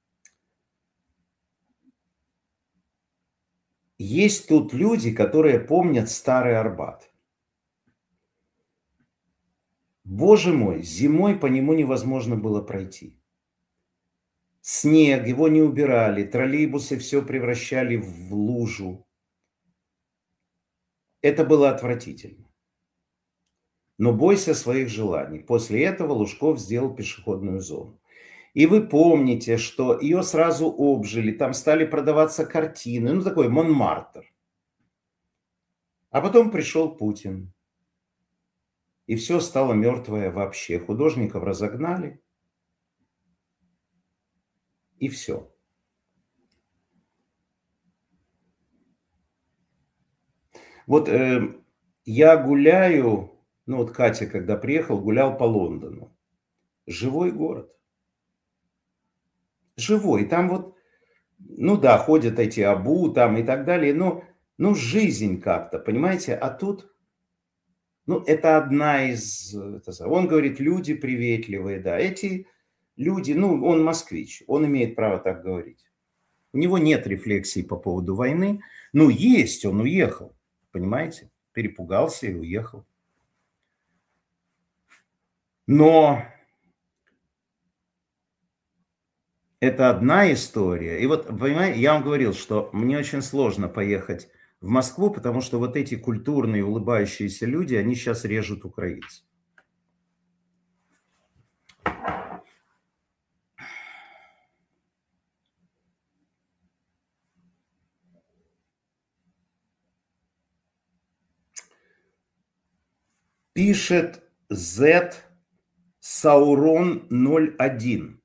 Есть тут люди, которые помнят старый Арбат. Боже мой, зимой по нему невозможно было пройти. Снег, его не убирали, троллейбусы все превращали в лужу. Это было отвратительно. Но бойся своих желаний. После этого Лужков сделал пешеходную зону. И вы помните, что ее сразу обжили, там стали продаваться картины, ну такой Монмартр. А потом пришел Путин. И все стало мертвое вообще. Художников разогнали. И все. Вот э, я гуляю Ну вот Катя, когда приехал, гулял по Лондону. Живой город. Живой. Там вот, ну да, ходят эти Абу там и так далее, но, ну, жизнь как-то, понимаете? А тут, ну, это одна из... Это, он говорит, люди приветливые, да. Эти люди, ну, он москвич, он имеет право так говорить. У него нет рефлексий по поводу войны. Ну, есть, он уехал, понимаете? Перепугался и уехал. Но это одна история. И вот, понимаете, я вам говорил, что мне очень сложно поехать в Москву, потому что вот эти культурные улыбающиеся люди, они сейчас режут украинцев. Пишет Z Саурон ноль один.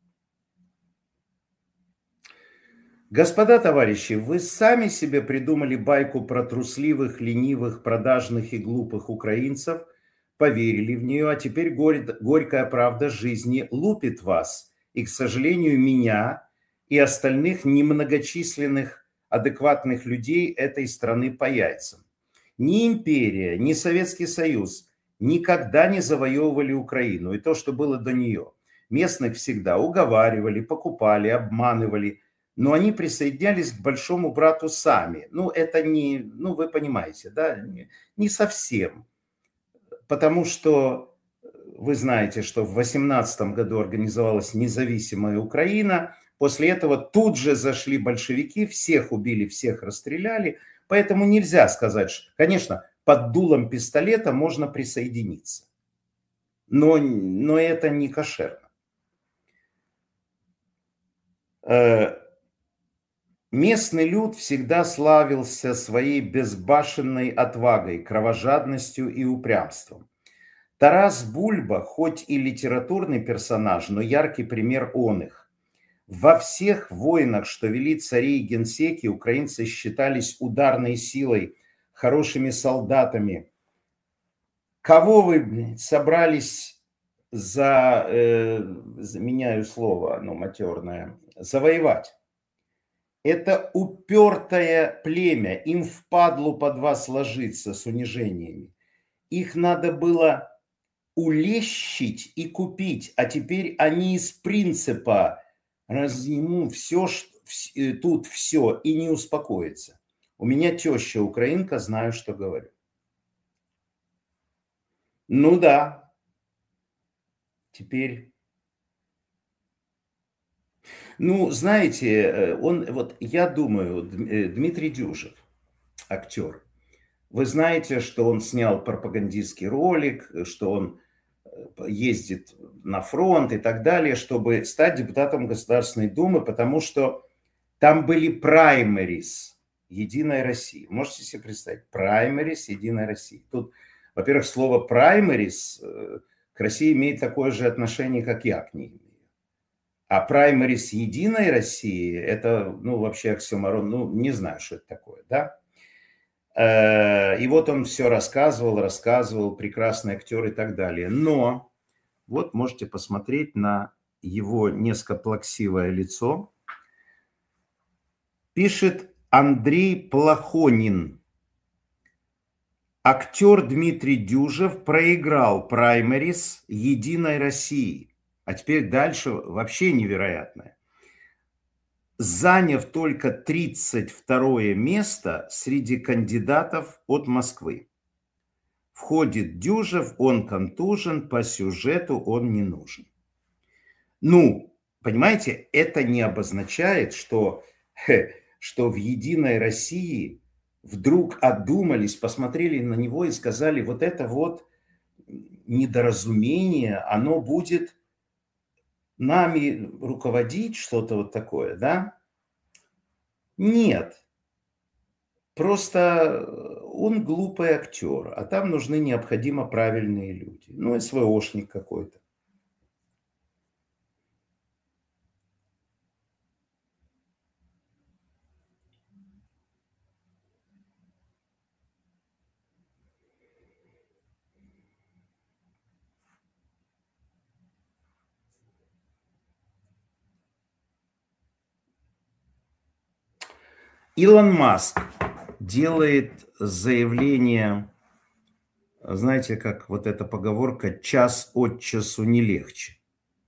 Господа товарищи, вы сами себе придумали байку про трусливых, ленивых, продажных и глупых украинцев, поверили в нее, а теперь горь- горькая правда жизни лупит вас. И, к сожалению, меня и остальных немногочисленных адекватных людей этой страны по яйцам. Ни империя, ни Советский Союз никогда не завоевывали Украину и то, что было до нее. Местных всегда уговаривали, покупали, обманывали, но они присоединялись к большому брату сами. Ну, это не, ну, вы понимаете, да, не, не совсем. Потому что вы знаете, что в восемнадцатом году организовалась независимая Украина. После этого тут же зашли большевики, всех убили, всех расстреляли. Поэтому нельзя сказать, что, конечно, под дулом пистолета можно присоединиться. Но, но это не кошерно. Местный люд всегда славился своей безбашенной отвагой, кровожадностью и упрямством. Тарас Бульба, хоть и литературный персонаж, но яркий пример он их. Во всех войнах, что вели цари и генсеки, украинцы считались ударной силой, хорошими солдатами. Кого вы, блин, собрались за, э, заменяю слово, оно матерное, завоевать? Это упертое племя, им впадлу по два сложиться с унижениями. Их надо было улещить и купить, а теперь они из принципа разниму все, тут все, и не успокоится. У меня теща украинка, знаю, что говорю. Ну да, теперь... Ну, знаете, он, вот я думаю, Дмитрий Дюжев, актер, вы знаете, что он снял пропагандистский ролик, что он ездит на фронт и так далее, чтобы стать депутатом Государственной Думы, потому что там были праймерис Единой России. Можете себе представить? Праймерис Единой России. Тут, во-первых, слово праймерис к России имеет такое же отношение, как я к ней имею. А праймерис Единой России, это, ну, вообще оксюморон, ну, не знаю, что это такое, да? И вот он все рассказывал, рассказывал, прекрасный актер и так далее. Но вот можете посмотреть на его несколько плаксивое лицо. Пишет Андрей Плохонин. Актер Дмитрий Дюжев проиграл праймерис Единой России. А теперь дальше вообще невероятное. Заняв только тридцать второе место среди кандидатов от Москвы. Входит Дюжев, он контужен, по сюжету он не нужен. Ну, понимаете, это не обозначает, что, что в Единой России вдруг одумались, посмотрели на него и сказали, вот это вот недоразумение, оно будет нами руководить, что-то вот такое, да? Нет. Просто он глупый актер, а там нужны необходимо правильные люди. Ну, СВОшник какой-то. Илон Маск делает заявление, знаете, как вот эта поговорка «час от часу не легче».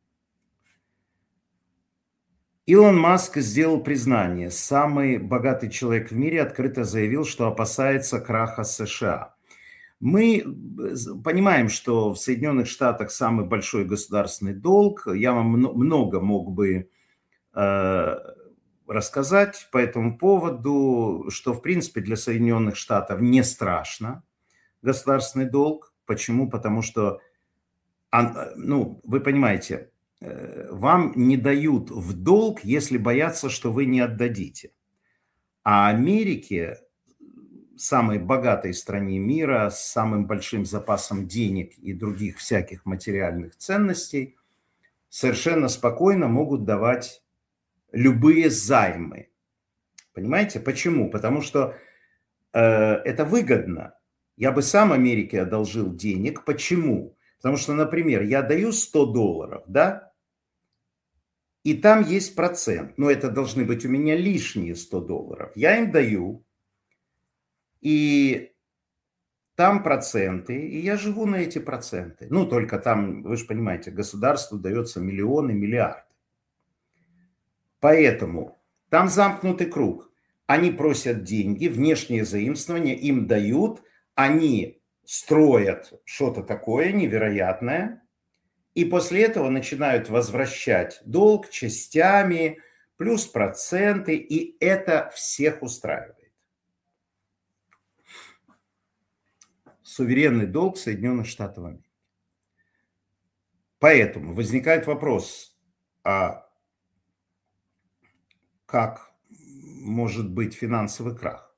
Илон Маск сделал признание. Самый богатый человек в мире открыто заявил, что опасается краха США. Мы понимаем, что в Соединенных Штатах самый большой государственный долг. Я вам много мог бы э, рассказать по этому поводу, что, в принципе, для Соединенных Штатов не страшно государственный долг. Почему? Потому что, ну, вы понимаете, вам не дают в долг, если боятся, что вы не отдадите. А Америке, самой богатой стране мира, с самым большим запасом денег и других всяких материальных ценностей, совершенно спокойно могут давать любые займы. Понимаете? Почему? Потому что э, это выгодно. Я бы сам Америке одолжил денег. Почему? Потому что, например, я даю сто долларов, да? И там есть процент. Но это должны быть у меня лишние сто долларов. Я им даю. И там проценты. И я живу на эти проценты. Ну, только там, вы же понимаете, государству дается миллионы, миллиарды. Поэтому там замкнутый круг. Они просят деньги, внешние заимствования им дают. Они строят что-то такое невероятное. И после этого начинают возвращать долг частями, плюс проценты, и это всех устраивает. Суверенный долг Соединенных Штатов Америки. Поэтому возникает вопрос, а как может быть финансовый крах?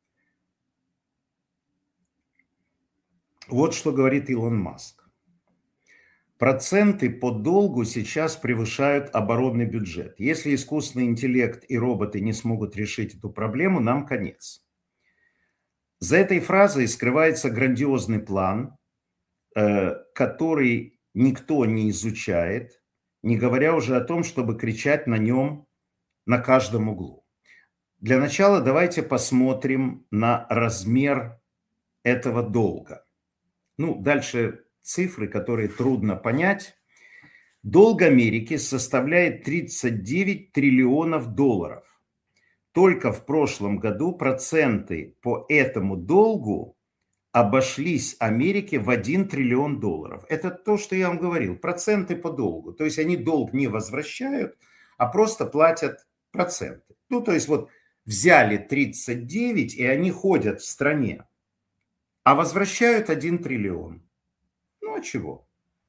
Вот что говорит Илон Маск. Проценты по долгу сейчас превышают оборонный бюджет. Если искусственный интеллект и роботы не смогут решить эту проблему, нам конец. За этой фразой скрывается грандиозный план, который никто не изучает, не говоря уже о том, чтобы кричать на нем на каждом углу. Для начала давайте посмотрим на размер этого долга. Ну, дальше цифры, которые трудно понять. Долг Америки составляет тридцать девять триллионов долларов. Только в прошлом году проценты по этому долгу обошлись Америке в один триллион долларов. Это то, что я вам говорил, проценты по долгу. То есть они долг не возвращают, а просто платят проценты. Ну, то есть вот взяли тридцать девять, и они ходят в стране, а возвращают один триллион. Ну, а чего?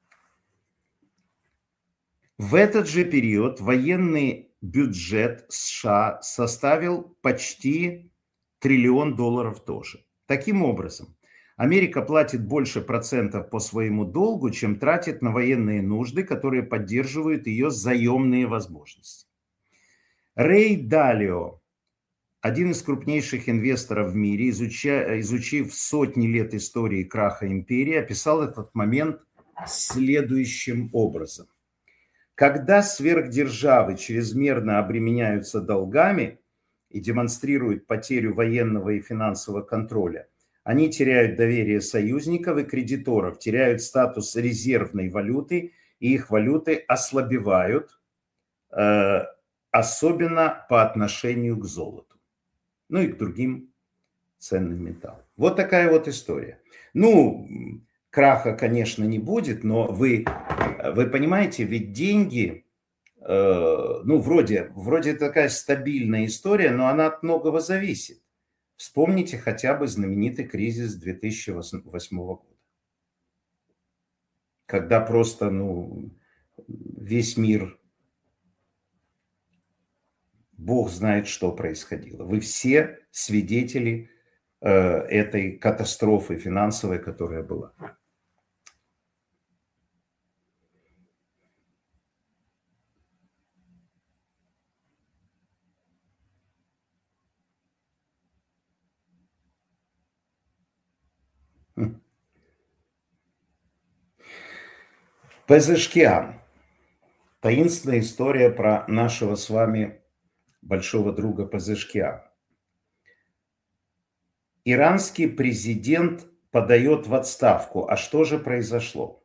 В этот же период военный бюджет США составил почти триллион долларов тоже. Таким образом, Америка платит больше процентов по своему долгу, чем тратит на военные нужды, которые поддерживают ее заемные возможности. Рэй Далио, один из крупнейших инвесторов в мире, изуча, изучив сотни лет истории краха империи, описал этот момент следующим образом. Когда сверхдержавы чрезмерно обременяются долгами и демонстрируют потерю военного и финансового контроля, они теряют доверие союзников и кредиторов, теряют статус резервной валюты, и их валюты ослабевают, э, особенно по отношению к золоту, ну и к другим ценным металлам. Вот такая вот история. Ну, краха, конечно, не будет, но вы, вы понимаете, ведь деньги, э, ну, вроде, вроде такая стабильная история, но она от многого зависит. Вспомните хотя бы знаменитый кризис две тысячи восьмого года, когда просто, ну, весь мир, Бог знает, что происходило. Вы все свидетели э, этой катастрофы финансовой, которая была. Пезешкиан. Таинственная история про нашего с вами большого друга Пезешкиана. Иранский президент подает в отставку. А что же произошло?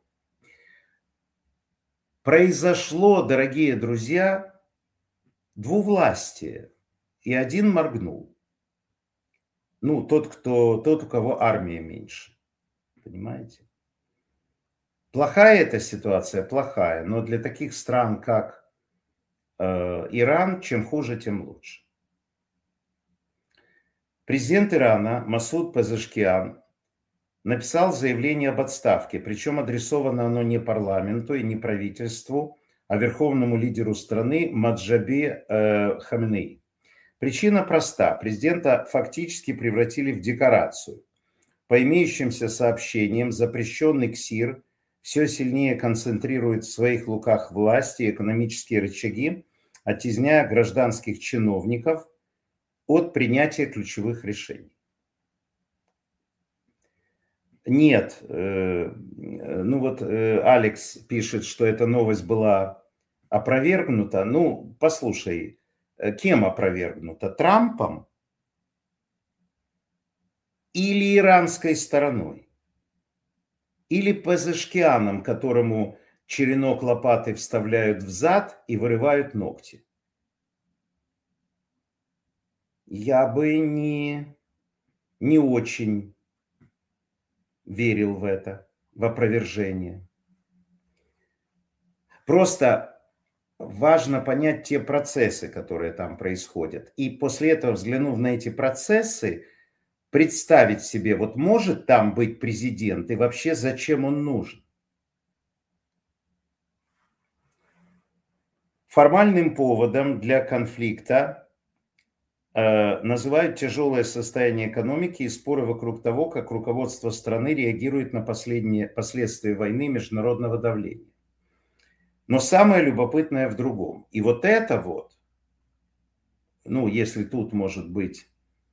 Произошло, дорогие друзья, двувластие. И один моргнул. Ну, тот, кто, тот, у кого армия меньше. Понимаете? Плохая эта ситуация? Плохая. Но для таких стран, как э, Иран, чем хуже, тем лучше. Президент Ирана Масуд Пезешкиан написал заявление об отставке, причем адресовано оно не парламенту и не правительству, а верховному лидеру страны Маджаби э, Хаминеи. Причина проста. Президента фактически превратили в декорацию. По имеющимся сообщениям, запрещенный КСИР все сильнее концентрирует в своих руках власти и экономические рычаги, оттесняя гражданских чиновников от принятия ключевых решений. Нет, э, ну вот э, Алекс пишет, что эта новость была опровергнута. Ну, послушай, кем опровергнута? Трампом или иранской стороной? Или Пезешкианом, которому черенок лопаты вставляют в зад и вырывают ногти? Я бы не, не очень верил в это, в опровержение. Просто важно понять те процессы, которые там происходят. И после этого, взглянув на эти процессы, представить себе, вот может там быть президент и вообще зачем он нужен. Формальным поводом для конфликта э, называют тяжелое состояние экономики и споры вокруг того, как руководство страны реагирует на последние последствия войны и международного давления. Но самое любопытное в другом. И вот это вот, ну, если тут может быть,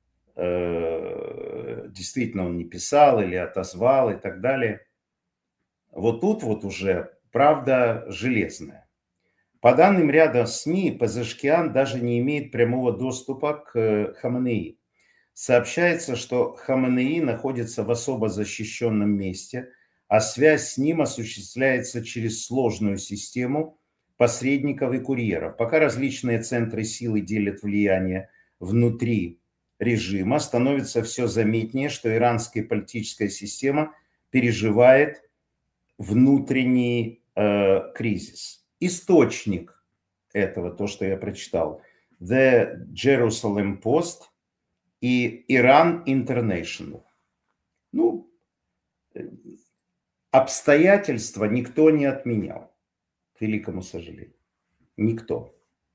э, действительно он не писал или отозвал и так далее, вот тут вот уже правда железная. По данным ряда СМИ, Пезешкиан даже не имеет прямого доступа к Хаминеи. Сообщается, что Хаминеи находится в особо защищенном месте, а связь с ним осуществляется через сложную систему посредников и курьеров. Пока различные центры силы делят влияние внутри режима, становится все заметнее, что иранская политическая система переживает внутренний э, кризис. Источник этого, то, что я прочитал, The Jerusalem Post и Iran International. Ну, обстоятельства никто не отменял, к великому сожалению. Никто.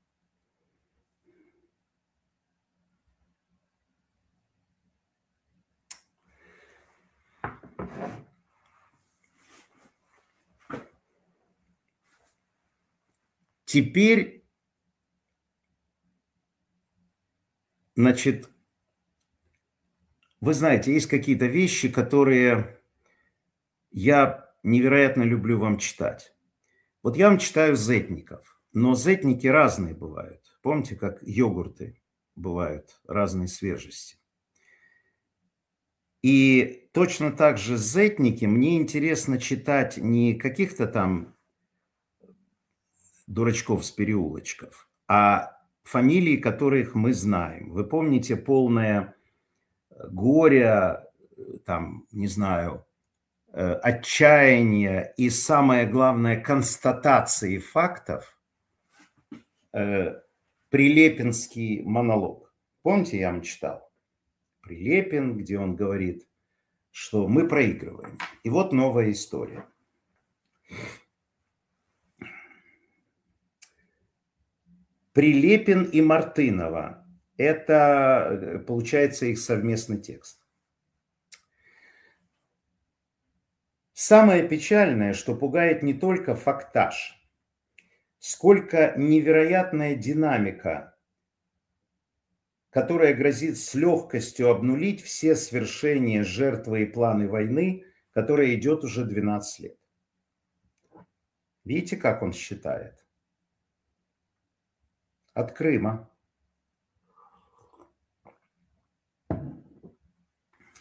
Теперь, значит, вы знаете, есть какие-то вещи, которые я невероятно люблю вам читать. Вот я вам читаю зетников, но зетники разные бывают. Помните, как йогурты бывают разной свежести. И точно так же зетники мне интересно читать не каких-то там дурачков с переулочков, а фамилии, которых мы знаем. Вы помните полное горе, там, не знаю, отчаяния и, самое главное, констатации фактов, Прилепинский монолог. Помните, я вам читал? Прилепин, где он говорит, что мы проигрываем. И вот новая история. Прилепин и Мартынова. Это, получается, их совместный текст. Самое печальное, что пугает не только фактаж, сколько невероятная динамика, которая грозит с легкостью обнулить все свершения, жертвы и планы войны, которая идет уже двенадцать лет. Видите, как он считает? От Крыма.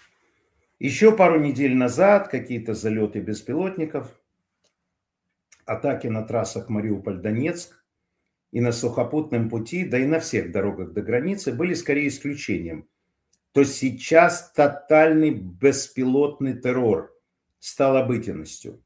Еще пару недель назад какие-то залеты беспилотников, атаки на трассах Мариуполь-Донецк и на сухопутном пути, да и на всех дорогах до границы были скорее исключением. То сейчас тотальный беспилотный террор стал обыденностью.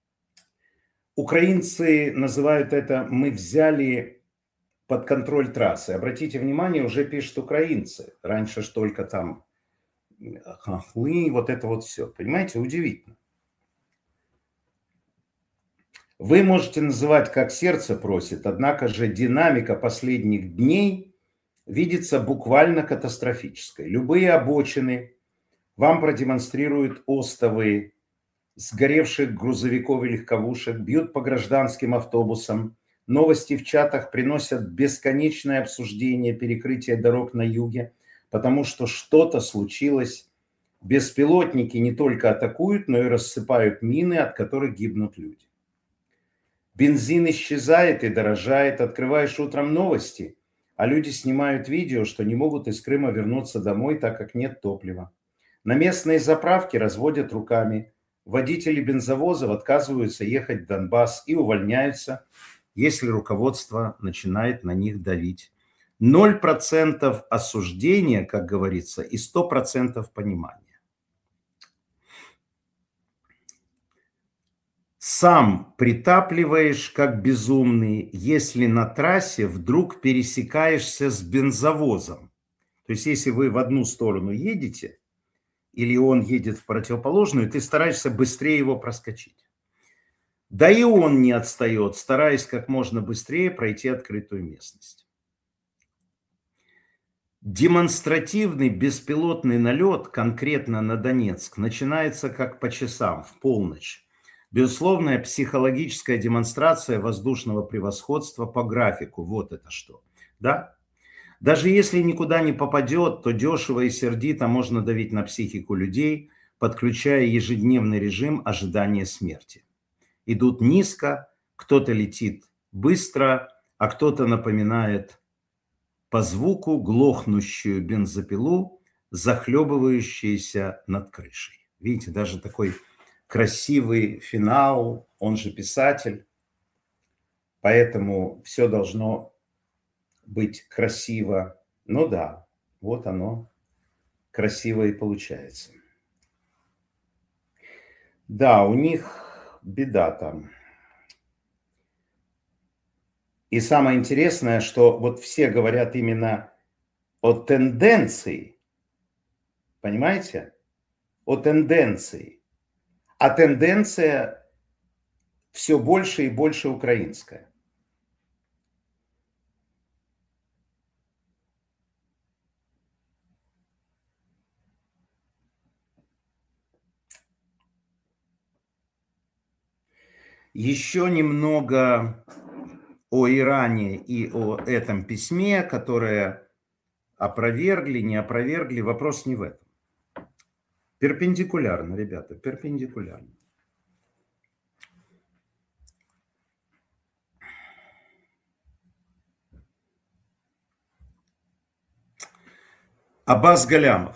Украинцы называют это «мы взяли под контроль трассы». Обратите внимание, уже пишут украинцы. Раньше ж только там хохлы, вот это вот все. Понимаете, удивительно. Вы можете называть, как сердце просит, однако же динамика последних дней видится буквально катастрофической. Любые обочины вам продемонстрируют остовы сгоревших грузовиков и легковушек, бьют по гражданским автобусам. Новости в чатах приносят бесконечное обсуждение перекрытия дорог на юге, потому что что-то случилось. Беспилотники не только атакуют, но и рассыпают мины, от которых гибнут люди. Бензин исчезает и дорожает. Открываешь утром новости, а люди снимают видео, что не могут из Крыма вернуться домой, так как нет топлива. На местные заправки разводят руками. Водители бензовозов отказываются ехать в Донбасс и увольняются, если руководство начинает на них давить. ноль процентов осуждения, как говорится, и сто процентов понимания. Сам притапливаешь, как безумный, если на трассе вдруг пересекаешься с бензовозом. То есть, если вы в одну сторону едете, или он едет в противоположную, ты стараешься быстрее его проскочить. Да и он не отстает, стараясь как можно быстрее пройти открытую местность. Демонстративный беспилотный налет конкретно на Донецк начинается как по часам, в полночь. Безусловная психологическая демонстрация воздушного превосходства по графику. Вот это что. Да? Даже если никуда не попадет, то дешево и сердито можно давить на психику людей, подключая ежедневный режим ожидания смерти. Идут низко, кто-то летит быстро, а кто-то напоминает по звуку глохнущую бензопилу, захлебывающуюся над крышей. Видите, даже такой красивый финал, он же писатель, поэтому все должно быть красиво. Ну да, вот оно красиво и получается. Да, у них беда там. И самое интересное, что вот все говорят именно о тенденции, понимаете? О тенденции. А тенденция все больше и больше украинская. Еще немного о Иране и о этом письме, которое опровергли, не опровергли. Вопрос не в этом. Перпендикулярно, ребята, перпендикулярно. Аббас Галямов.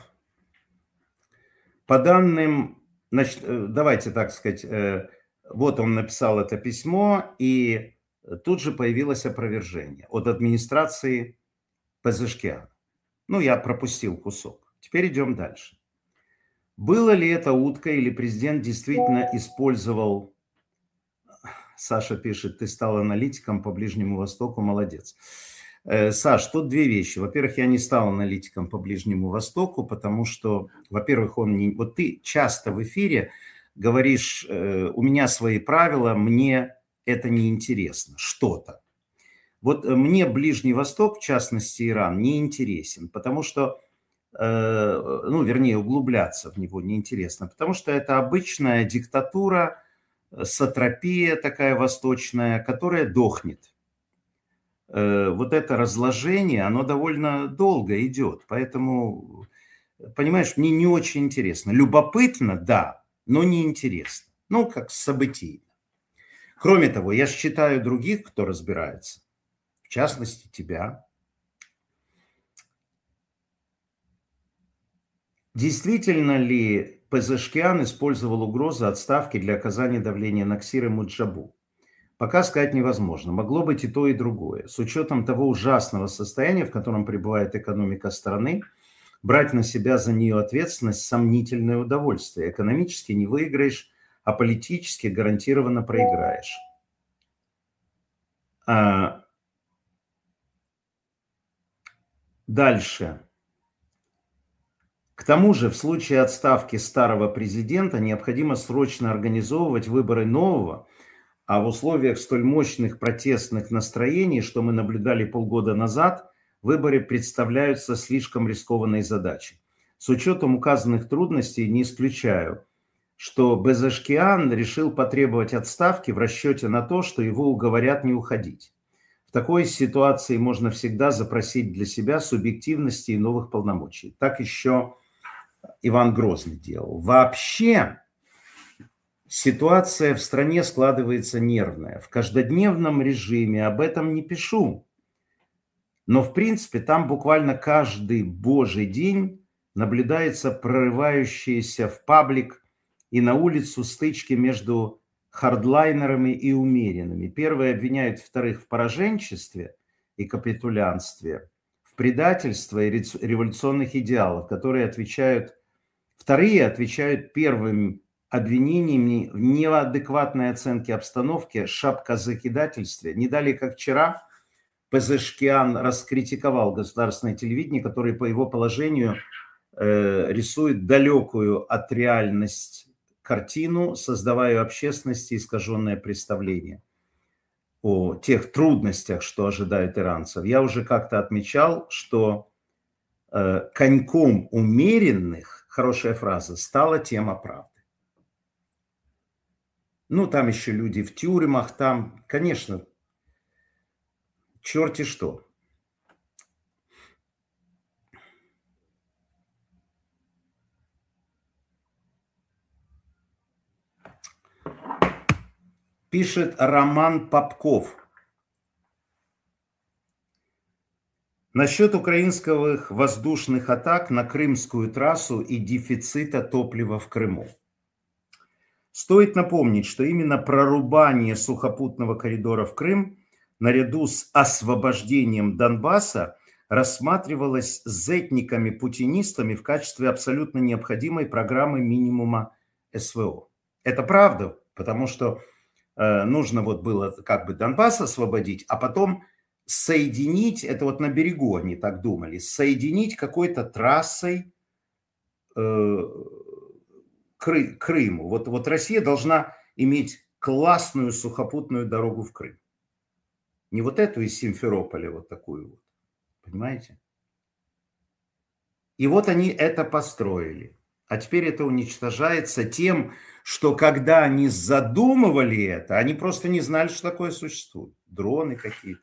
По данным, значит, давайте так сказать, вот он написал это письмо, и тут же появилось опровержение от администрации Пезешкиана. Ну, я пропустил кусок. Теперь идем дальше. Было ли это утка, или президент действительно использовал... Саша пишет, ты стал аналитиком по Ближнему Востоку, молодец. Саш, тут две вещи. Во-первых, я не стал аналитиком по Ближнему Востоку, потому что, во-первых, он не... Вот ты часто в эфире говоришь, у меня свои правила, мне это не интересно, что-то. Вот мне Ближний Восток, в частности Иран, не интересен, потому что, ну, вернее, углубляться в него неинтересно, потому что это обычная диктатура, сатрапия такая восточная, которая дохнет. Вот это разложение, оно довольно долго идет, поэтому, понимаешь, мне не очень интересно. Любопытно, да, но не интересно. Ну, как событийно. Кроме того, я считаю других, кто разбирается, в частности, тебя. Действительно ли Пезешкиан использовал угрозы отставки для оказания давления на Ксир и Муджабу. Пока сказать невозможно. Могло быть и то, и другое. С учетом того ужасного состояния, в котором пребывает экономика страны, брать на себя за нее ответственность – сомнительное удовольствие. Экономически не выиграешь, а политически гарантированно проиграешь. А... Дальше. К тому же, в случае отставки старого президента необходимо срочно организовывать выборы нового, а в условиях столь мощных протестных настроений, что мы наблюдали полгода назад, выборы представляются слишком рискованной задачей. С учетом указанных трудностей не исключаю, что Пезешкиан решил потребовать отставки в расчете на то, что его уговорят не уходить. В такой ситуации можно всегда запросить для себя субъективности и новых полномочий. Так еще Иван Грозный делал. Вообще ситуация в стране складывается нервная. В каждодневном режиме об этом не пишу. Но в принципе там буквально каждый божий день наблюдается прорывающиеся в паблик и на улицу стычки между хардлайнерами и умеренными. Первые обвиняют вторых в пораженчестве и капитулянстве, в предательстве и революционных идеалов, которые отвечают, вторые отвечают первым обвинениями в неадекватной оценке обстановки, шапкозакидательстве. Не далее, как вчера, Пезешкиан раскритиковал государственное телевидение, которое по его положению э, рисует далекую от реальности картину, создавая у общественности искаженное представление о тех трудностях, что ожидают иранцев. Я уже как-то отмечал, что э, коньком умеренных, хорошая фраза, стала тема правды. Ну, там еще люди в тюрьмах, там, конечно, черти что. Пишет Роман Попков. Насчет украинских воздушных атак на Крымскую трассу и дефицита топлива в Крыму. Стоит напомнить, что именно прорубание сухопутного коридора в Крым наряду с освобождением Донбасса рассматривалось зетниками-путинистами в качестве абсолютно необходимой программы минимума СВО. Это правда, потому что э, нужно вот было как бы Донбасс освободить, а потом соединить, это вот на берегу они так думали, соединить какой-то трассой э, Кры, Крыму. Вот, вот Россия должна иметь классную сухопутную дорогу в Крым. Не вот эту из Симферополя, вот такую вот. Понимаете? И вот они это построили. А теперь это уничтожается тем, что когда они задумывали это, они просто не знали, что такое существует. Дроны какие-то.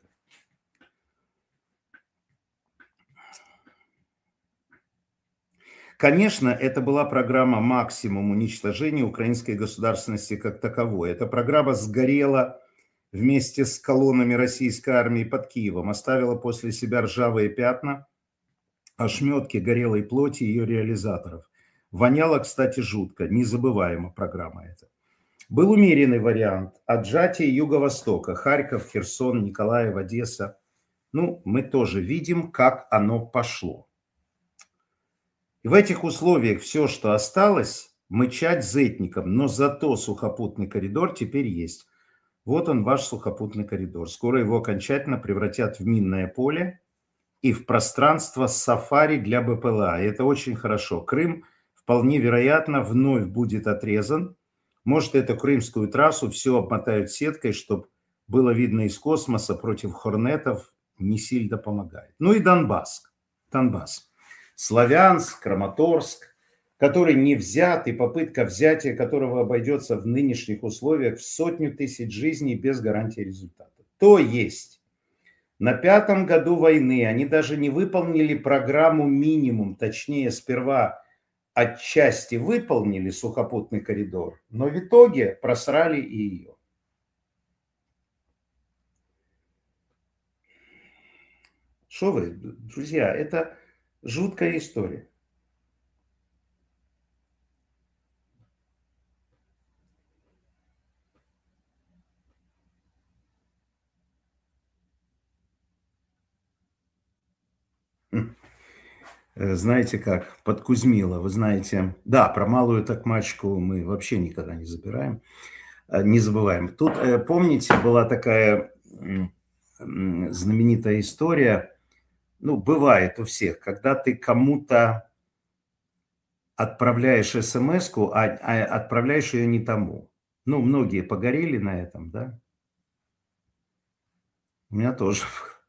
Конечно, это была программа максимум уничтожения украинской государственности как таковой. Эта программа сгорела вместе с колоннами российской армии под Киевом, оставила после себя ржавые пятна, ошметки горелой плоти ее реализаторов. Воняло, кстати, жутко, незабываема программа эта. Был умеренный вариант – отжатие Юго-Востока, Харьков, Херсон, Николаев, Одесса. Ну, мы тоже видим, как оно пошло. И в этих условиях все, что осталось, мычать зетникам, но зато сухопутный коридор теперь есть. Вот он, ваш сухопутный коридор. Скоро его окончательно превратят в минное поле и в пространство сафари для БПЛА. И это очень хорошо. Крым вполне вероятно вновь будет отрезан. Может, эту крымскую трассу все обмотают сеткой, чтобы было видно из космоса, против хорнетов не сильно помогает. Ну и Донбасс. Донбасс. Славянск, Краматорск, который не взят, и попытка взятия которого обойдется в нынешних условиях в сотню тысяч жизней без гарантии результата. То есть на пятом году войны они даже не выполнили программу минимум, точнее сперва отчасти выполнили сухопутный коридор, но в итоге просрали и ее. Что вы, друзья, это жуткая история. знаете как, подкузмило. Вы знаете, да, про малую такмачку мы вообще никогда не забираем, не забываем. Тут, помните, была такая знаменитая история, ну, бывает у всех, когда ты кому-то отправляешь смс-ку, а, а отправляешь ее не тому. Ну, многие погорели на этом, да? У меня тоже.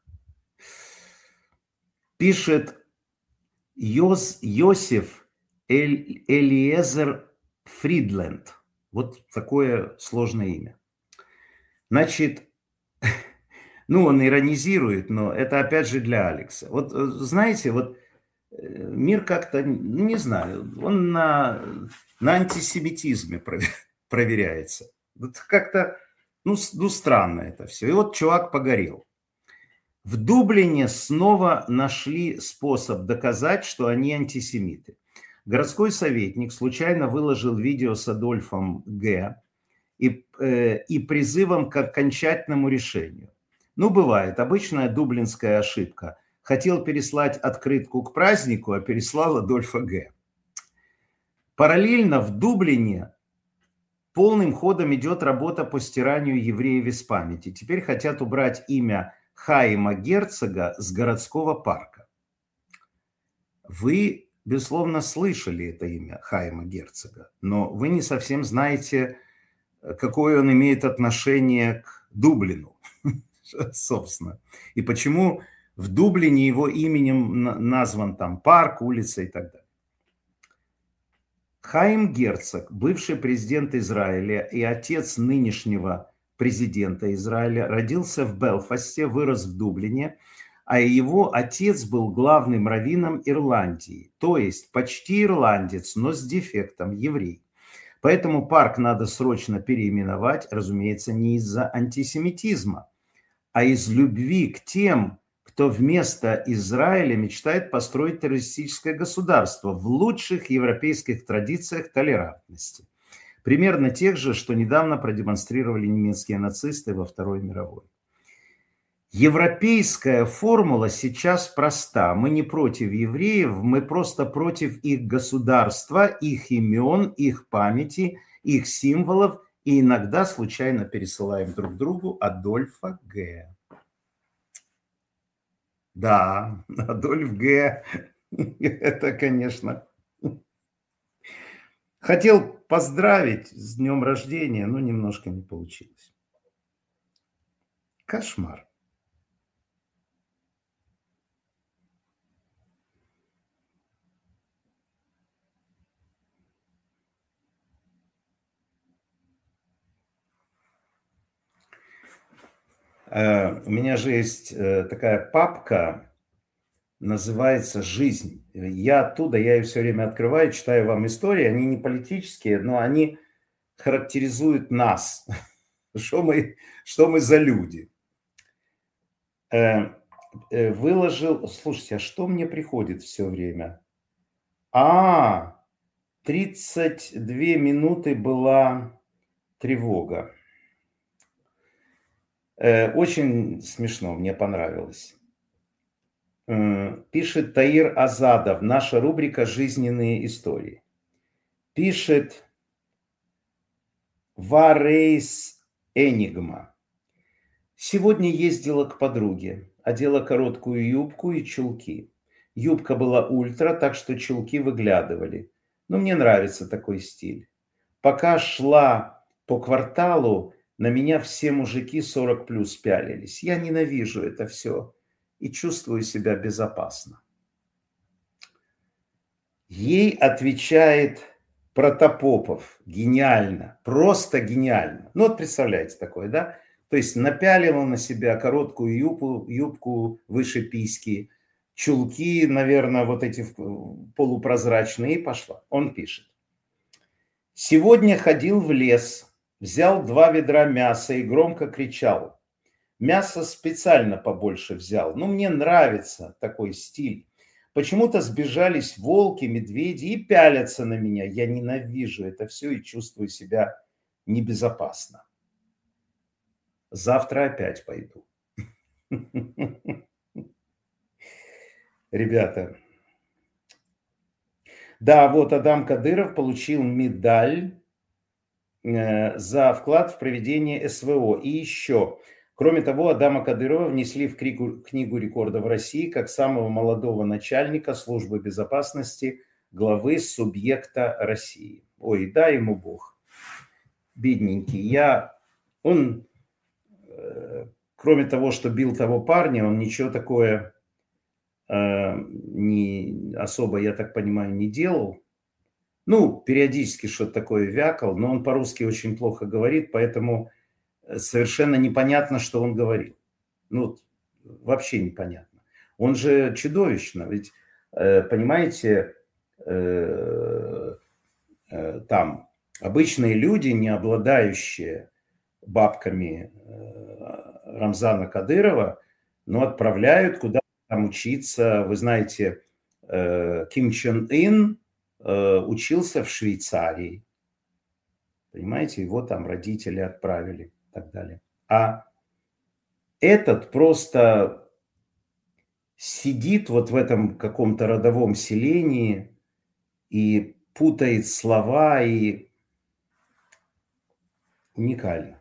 Пишет Йос, Йосиф Эль, Элиезер Фридленд. Вот такое сложное имя. Значит, ну, он иронизирует, но это опять же для Алекса. Вот знаете, вот мир как-то, ну, не знаю, он на, на антисемитизме проверяется. Вот как-то, ну, ну, странно это все. И вот чувак погорел. В Дублине снова нашли способ доказать, что они антисемиты. Городской советник случайно выложил видео с Адольфом Г. и, э, и призывом к окончательному решению. Ну, бывает, обычная дублинская ошибка. Хотел переслать открытку к празднику, а переслал Адольфа Г. Параллельно в Дублине полным ходом идет работа по стиранию евреев из памяти. Теперь хотят убрать имя Хаима Герцога с городского парка. Вы, безусловно, слышали это имя Хаима Герцога, но вы не совсем знаете, какое он имеет отношение к Дублину, собственно. И почему в Дублине его именем назван там парк, улица и так далее. Хаим Герцог, бывший президент Израиля и отец нынешнего президента Израиля, родился в Белфасте, вырос в Дублине, а его отец был главным раввином Ирландии, то есть почти ирландец, но с дефектом, еврей. Поэтому парк надо срочно переименовать, разумеется, не из-за антисемитизма, а из любви к тем, кто вместо Израиля мечтает построить террористическое государство в лучших европейских традициях толерантности. Примерно тех же, что недавно продемонстрировали немецкие нацисты во Второй мировой. Европейская формула сейчас проста. Мы не против евреев, мы просто против их государства, их имен, их памяти, их символов и иногда случайно пересылаем друг другу Адольфа Г. Да, Адольф Г. Это, конечно. Хотел поздравить с днем рождения, но немножко не получилось. Кошмар. У меня же есть такая папка, называется «Жизнь». Я оттуда, я ее все время открываю, читаю вам истории. Они не политические, но они характеризуют нас. Что мы, что мы за люди. Выложил... Слушайте, а что мне приходит все время? А, тридцать две минуты была тревога. Очень смешно, мне понравилось. Пишет Таир Азадов, наша рубрика «Жизненные истории». Пишет Варейс Энигма. Сегодня ездила к подруге, одела короткую юбку и чулки. Юбка была ультра, так что чулки выглядывали. Но мне нравится такой стиль. Пока шла по кварталу, на меня все мужики сорок плюс пялились. Я ненавижу это все и чувствую себя безопасно. Ей отвечает Протопопов. Гениально. Просто гениально. Ну вот представляете такое, да? То есть напялила на себя короткую юбку, юбку выше письки, чулки, наверное, вот эти полупрозрачные, и пошла. Он пишет. Сегодня ходил в лес, взял два ведра мяса и громко кричал. Мясо специально побольше взял. Ну, мне нравится такой стиль. Почему-то сбежались волки, медведи и пялятся на меня. Я ненавижу это все и чувствую себя небезопасно. Завтра опять пойду. Ребята, Да, вот Адам Кадыров получил медаль э, за вклад в проведение СВО. И еще, кроме того, Адама Кадырова внесли в книгу, книгу рекордов России как самого молодого начальника службы безопасности главы субъекта России. Ой, дай ему Бог. Бедненький. Я, он, э, кроме того, что бил того парня, он ничего такое э, не особо, я так понимаю, не делал. Ну, периодически что-то такое вякал, но он по-русски очень плохо говорит, поэтому совершенно непонятно, что он говорил. Ну, вообще непонятно. Он же чудовищно, ведь, э, понимаете, э, э, там обычные люди, не обладающие бабками э, Рамзана Кадырова, но отправляют куда-то там учиться. Вы знаете, э, Ким Чен Ын э, учился в Швейцарии. Понимаете, его там родители отправили и так далее. А этот просто сидит вот в этом каком-то родовом селении и путает слова, и уникально.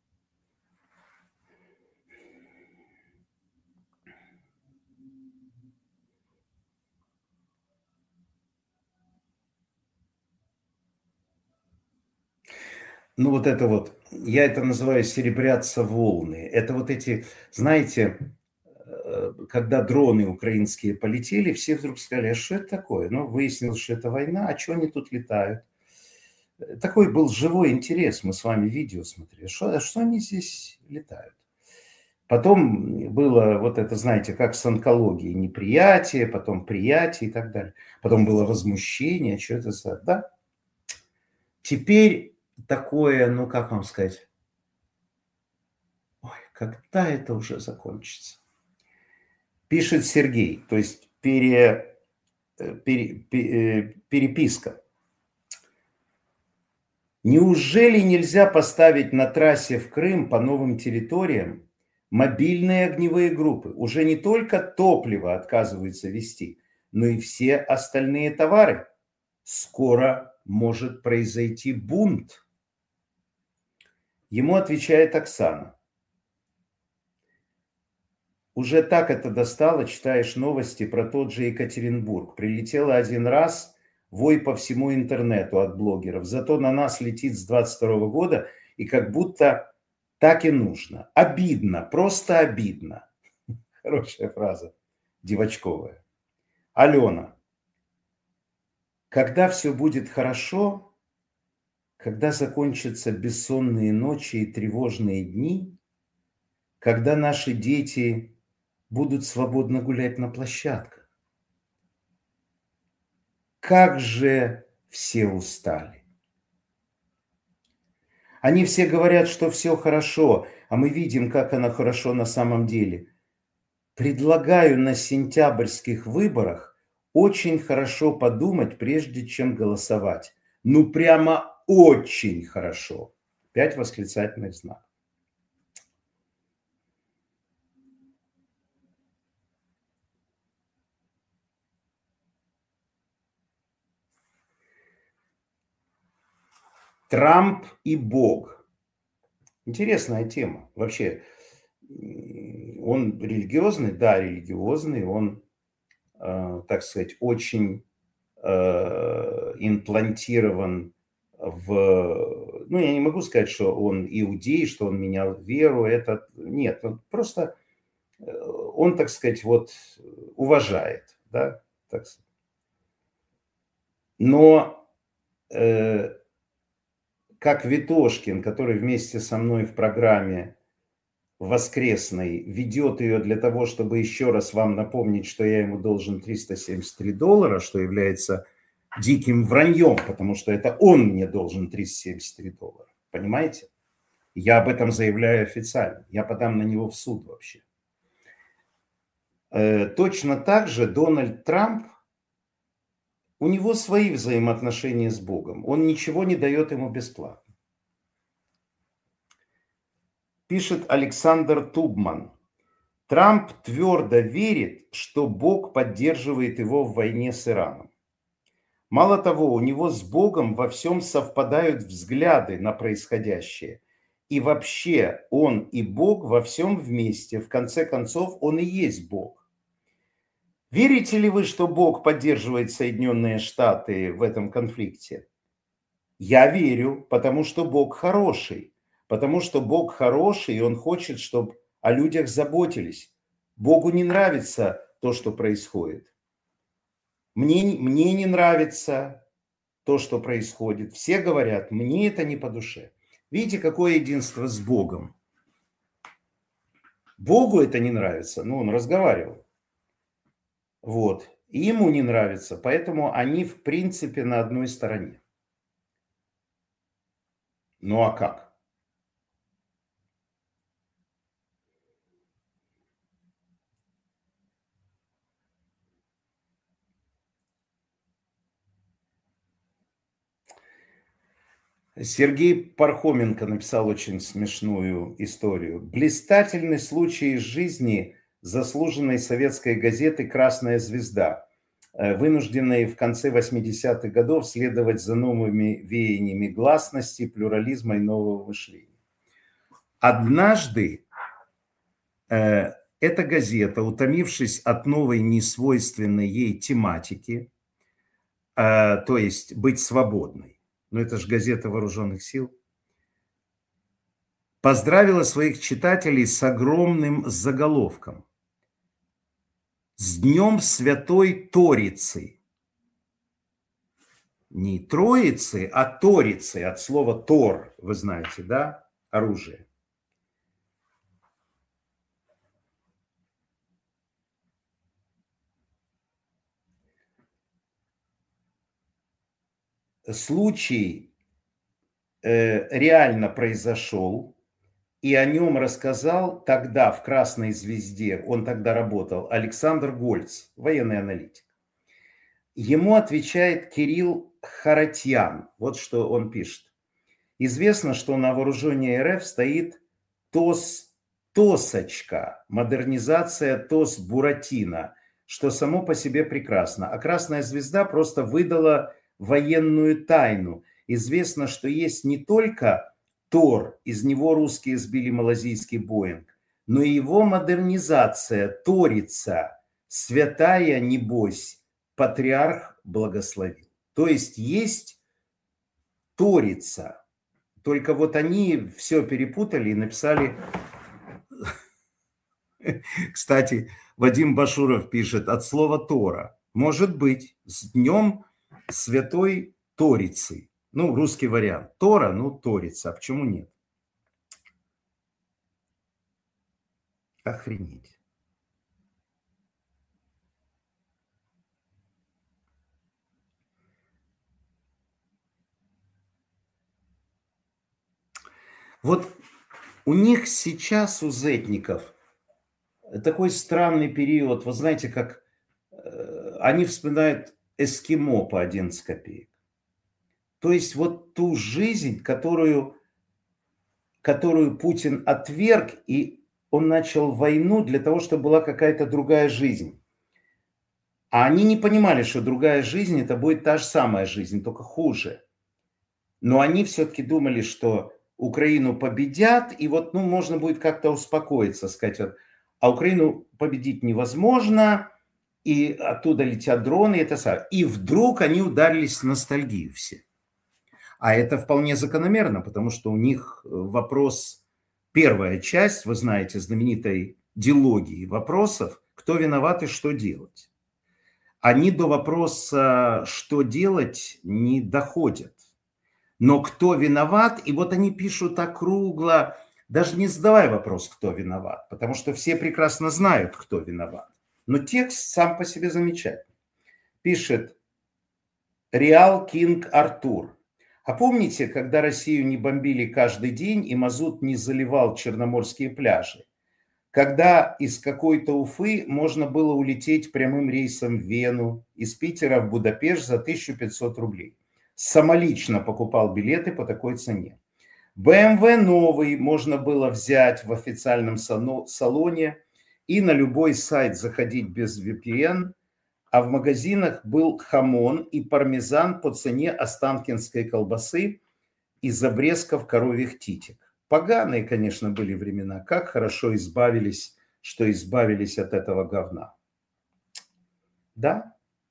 Ну вот это вот, я это называю серебрятся волны. Это вот эти, знаете, э, когда дроны украинские полетели, все вдруг сказали, а что это такое? Ну, выяснилось, что это война, а что они тут летают? Такой был живой интерес, мы с вами видео смотрели, что, а что они здесь летают? Потом было вот это, знаете, как с онкологией, неприятие, потом приятие и так далее. Потом было возмущение, что это за... Да? Теперь такое, ну как вам сказать, ой, когда это уже закончится? Пишет Сергей, то есть пере, пере, пере, переписка. Неужели нельзя поставить на трассе в Крым по новым территориям мобильные огневые группы? Уже не только топливо отказываются везти, но и все остальные товары. Скоро может произойти бунт. Ему отвечает Оксана. Уже так это достало, читаешь новости про тот же Екатеринбург. Прилетело один раз, вой по всему интернету от блогеров. Зато на нас летит с двадцать второго года, и как будто так и нужно. Обидно, просто обидно. Хорошая фраза, девочковая. Алена, когда все будет хорошо, когда закончатся бессонные ночи и тревожные дни, когда наши дети будут свободно гулять на площадках. Как же все устали. Они все говорят, что все хорошо, а мы видим, как оно хорошо на самом деле. Предлагаю на сентябрьских выборах очень хорошо подумать, прежде чем голосовать. Ну, прямо очень хорошо. Пять восклицательных знаков. Трамп и Бог. Интересная тема. Вообще, он религиозный? Да, религиозный. Он, э, так сказать, очень э, имплантирован в... Ну, я не могу сказать, что он иудей, что он менял веру. Это нет. Он просто, он, так сказать, вот уважает. Да, так сказать. Но... Э, как Витошкин, который вместе со мной в программе воскресной ведет ее для того, чтобы еще раз вам напомнить, что я ему должен триста семьдесят три доллара, что является диким враньем, потому что это он мне должен триста семьдесят три доллара. Понимаете? Я об этом заявляю официально. Я подам на него в суд вообще. Точно так же Дональд Трамп, у него свои взаимоотношения с Богом. Он ничего не дает ему бесплатно. Пишет Александр Тубман. Трамп твердо верит, что Бог поддерживает его в войне с Ираном. Мало того, у него с Богом во всем совпадают взгляды на происходящее. И вообще он и Бог во всем вместе. В конце концов, он и есть Бог. Верите ли вы, что Бог поддерживает Соединенные Штаты в этом конфликте? Я верю, потому что Бог хороший. Потому что Бог хороший, и Он хочет, чтобы о людях заботились. Богу не нравится то, что происходит. Мне, мне не нравится то, что происходит. Все говорят, мне это не по душе. Видите, какое единство с Богом? Богу это не нравится, ну, он разговаривал. Вот. И ему не нравится, поэтому они, в принципе, на одной стороне. Ну, а как? Сергей Пархоменко написал очень смешную историю. Блистательный случай из жизни заслуженной советской газеты «Красная звезда», вынужденной в конце восьмидесятых годов следовать за новыми веяниями гласности, плюрализма и нового мышления. Однажды э, эта газета, утомившись от новой несвойственной ей тематики, э, то есть быть свободной, но это же газета вооруженных сил, поздравила своих читателей с огромным заголовком: «С Днем Святой Торицы». Не Троицы, а Торицы, от слова Тор, вы знаете, да, оружие. Случай э, реально произошел, и о нем рассказал тогда в «Красной звезде», он тогда работал, Александр Гольц, военный аналитик. Ему отвечает Кирилл Харатьян. Вот что он пишет. Известно, что на вооружении РФ стоит ТОС «Тосочка», модернизация ТОС «Буратино», что само по себе прекрасно. А «Красная звезда» просто выдала военную тайну. Известно, что есть не только Тор, из него русские сбили малазийский Боинг, но и его модернизация, Торица, святая, небось, патриарх благословил. То есть есть Торица. Только вот они все перепутали и написали... Кстати, Вадим Башуров пишет от слова Тора. Может быть, с Днем Святой Торицы. Ну, русский вариант. Тора, ну, Торица. А почему нет? Охренеть. Вот у них сейчас, у зетников, такой странный период. Вы знаете, как э, они вспоминают эскимо по одиннадцать копеек. То есть вот ту жизнь, которую, которую Путин отверг, и он начал войну для того, чтобы была какая-то другая жизнь. А они не понимали, что другая жизнь – это будет та же самая жизнь, только хуже. Но они все-таки думали, что Украину победят, и вот ну, можно будет как-то успокоиться, сказать, вот, а Украину победить невозможно, и оттуда летят дроны, и это самое. И вдруг они ударились в ностальгию все. А это вполне закономерно, потому что у них вопрос, первая часть, вы знаете, знаменитой дилогии вопросов, кто виноват и что делать. Они до вопроса, что делать, не доходят. Но кто виноват, и вот они пишут округло, даже не задавая вопрос, кто виноват, потому что все прекрасно знают, кто виноват. Но текст сам по себе замечательный. Пишет Реал Кинг Артур. А помните, когда Россию не бомбили каждый день и мазут не заливал черноморские пляжи? Когда из какой-то Уфы можно было улететь прямым рейсом в Вену, из Питера в Будапешт за тысячу пятьсот рублей. Самолично покупал билеты по такой цене. бэ эм вэ новый можно было взять в официальном салоне и на любой сайт заходить без ви пи эн, а в магазинах был хамон и пармезан по цене останкинской колбасы из обрезков коровьих титик. Поганые, конечно, были времена. Как хорошо избавились, что избавились от этого говна. Да?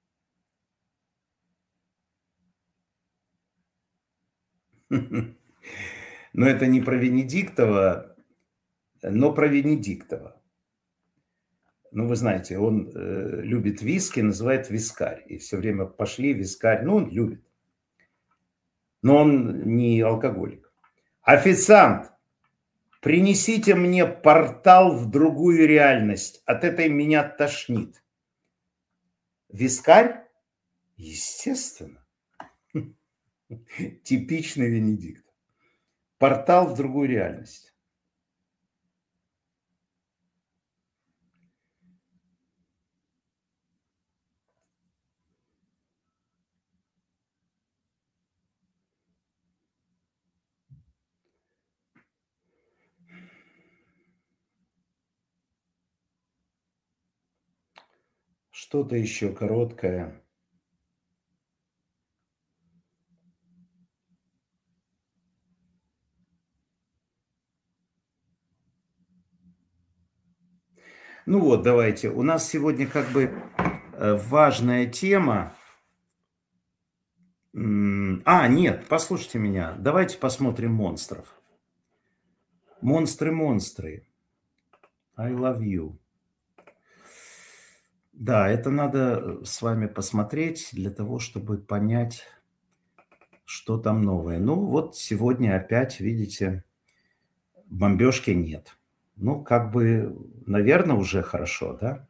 Но это не про Венедиктова, но про Венедиктова. Ну, вы знаете, он э, любит виски, называет вискарь. И все время пошли вискарь. Ну, он любит. Но он не алкоголик. Официант, принесите мне портал в другую реальность. От этой меня тошнит. Вискарь? Естественно. Типичный Венедикт. Портал в другую реальность. Что-то еще короткое. Ну вот, давайте. У нас сегодня как бы важная тема. А, нет, послушайте меня. Давайте посмотрим монстров. Монстры, монстры. I love you. Да, это надо с вами посмотреть для того, чтобы понять, что там новое. Ну вот сегодня опять, видите, бомбежки нет. Ну, как бы, наверное, уже хорошо, да?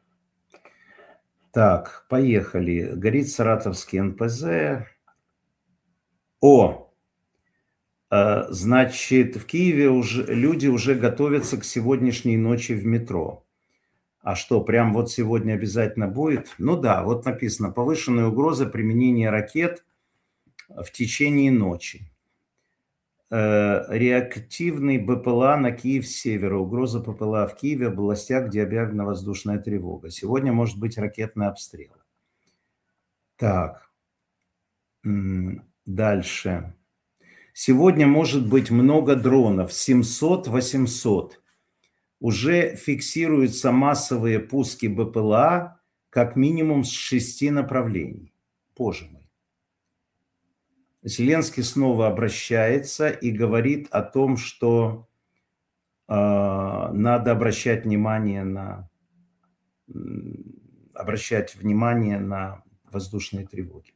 Так, поехали. Горит саратовский эн пэ зэ. О, значит, в Киеве уже люди уже готовятся к сегодняшней ночи в метро. А что, прям вот сегодня обязательно будет? Ну да, вот написано: повышенная угроза применения ракет в течение ночи. Реактивный бэ пэ эл а на Киев с севера. Угроза бэ пэ эл а в Киеве, в областях, где объявлена воздушная тревога. Сегодня может быть ракетный обстрел. Так, дальше. Сегодня может быть много дронов, семьсот-восемьсот. Уже фиксируются массовые пуски бэ пэ эл а как минимум с шести направлений. Боже мой. Зеленский снова обращается и говорит о том, что э, надо обращать внимание на, обращать внимание на воздушные тревоги.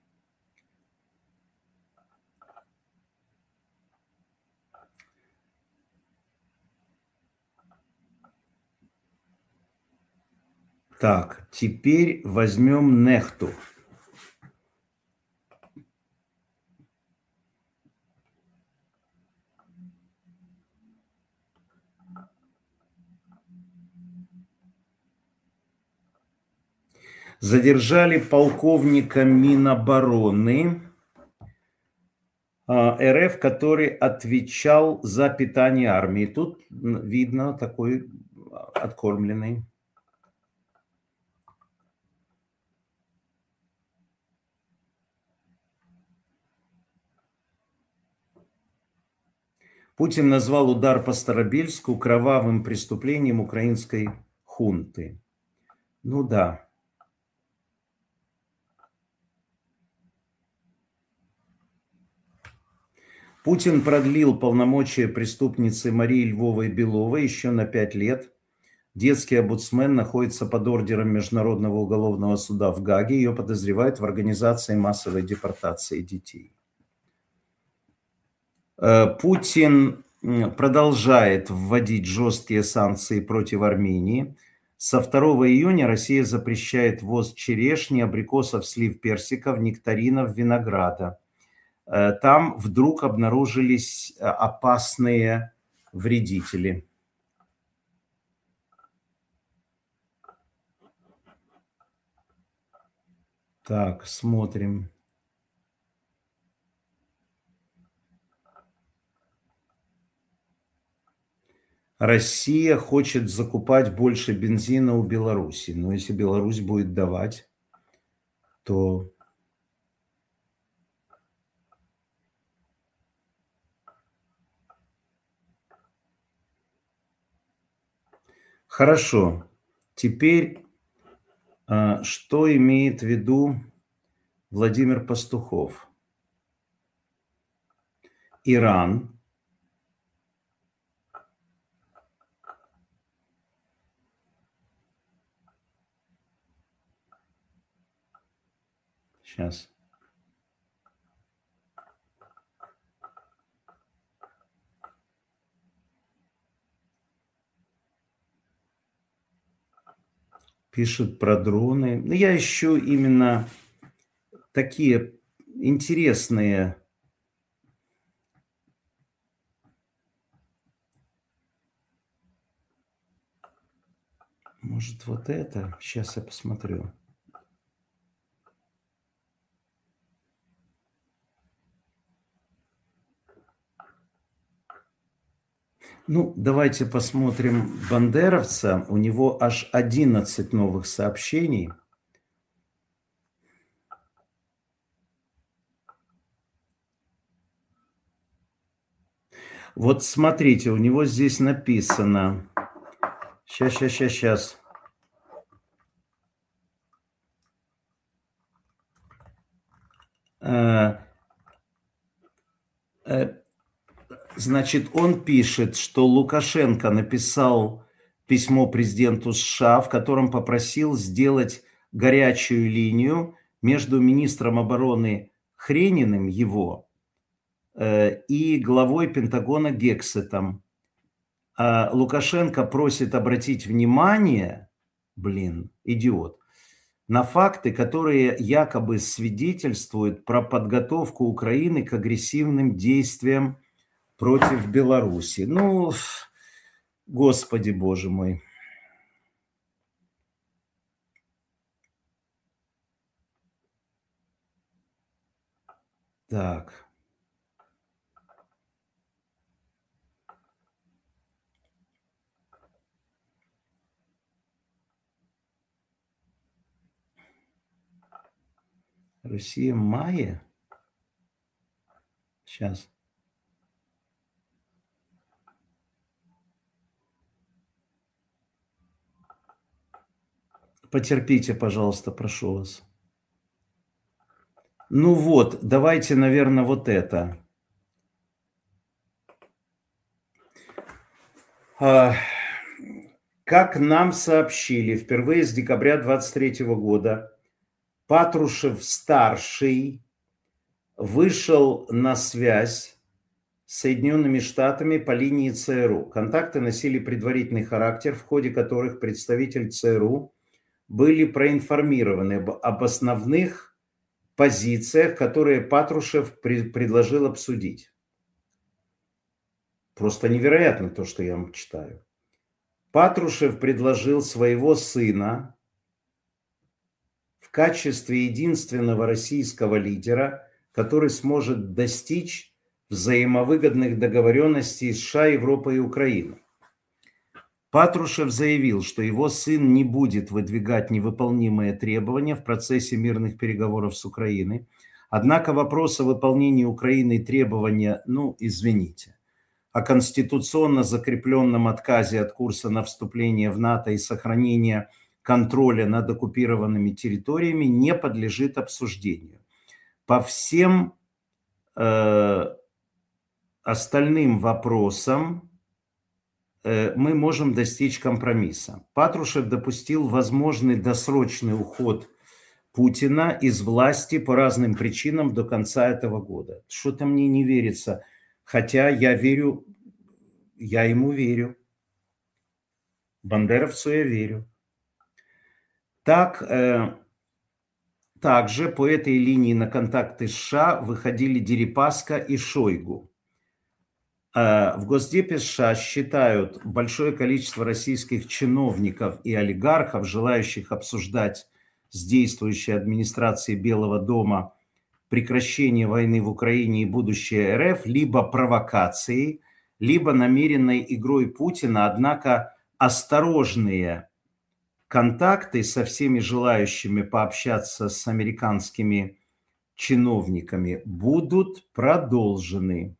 Так, теперь возьмем нехту. Задержали полковника Минобороны эр эф, который отвечал за питание армии. Тут видно такой откормленный. Путин назвал удар по Старобельску кровавым преступлением украинской хунты. Ну да. Путин продлил полномочия преступницы Марии Львовой-Беловой еще на пять лет. Детский омбудсмен находится под ордером Международного уголовного суда в Гааге. Ее подозревают в организации массовой депортации детей. Путин продолжает вводить жесткие санкции против Армении. Со второго июня Россия запрещает ввоз черешни, абрикосов, слив, персиков, нектаринов, винограда. Там вдруг обнаружились опасные вредители. Так, смотрим. Россия хочет закупать больше бензина у Беларуси. Но если Беларусь будет давать, Кто? Хорошо. Теперь, а, что имеет в виду Владимир Пастухов? Иран. Сейчас. Пишет про дроны. Ну, я ищу именно такие интересные. Может, вот это? Сейчас я посмотрю. Ну, давайте посмотрим бандеровца. У него аж одиннадцать новых сообщений. Вот смотрите, у него здесь написано. Сейчас, сейчас, сейчас, сейчас. Значит, он пишет, что Лукашенко написал письмо президенту США, в котором попросил сделать горячую линию между министром обороны Хрениным его и главой Пентагона Гексетом. А Лукашенко просит обратить внимание, блин, идиот, на факты, которые якобы свидетельствуют про подготовку Украины к агрессивным действиям против Беларуси. Ну, Господи Боже мой. Так. Россия мая? Сейчас. Потерпите, пожалуйста, прошу вас. Ну вот, давайте, наверное, вот это. А, как нам сообщили, впервые с декабря двадцать третьего года Патрушев-старший вышел на связь с Соединенными Штатами по линии ЦРУ. Контакты носили предварительный характер, в ходе которых представители ЦРУ были проинформированы об основных позициях, которые Патрушев предложил обсудить. Просто невероятно то, что я вам читаю. Патрушев предложил своего сына в качестве единственного российского лидера, который сможет достичь взаимовыгодных договоренностей США, Европы и Украины. Патрушев заявил, что его сын не будет выдвигать невыполнимые требования в процессе мирных переговоров с Украиной. Однако вопрос о выполнении Украиной требования, ну, извините, о конституционно закрепленном отказе от курса на вступление в НАТО и сохранение контроля над оккупированными территориями не подлежит обсуждению. По всем э, остальным вопросам мы можем достичь компромисса. Патрушев допустил возможный досрочный уход Путина из власти по разным причинам до конца этого года. Что-то мне не верится, хотя я верю, я ему верю. Бандеровцу я верю. Так, э, также по этой линии на контакты с США выходили Дерипаска и Шойгу. В Госдепе США считают большое количество российских чиновников и олигархов, желающих обсуждать с действующей администрацией Белого дома прекращение войны в Украине и будущее РФ, либо провокацией, либо намеренной игрой Путина, однако осторожные контакты со всеми желающими пообщаться с американскими чиновниками будут продолжены.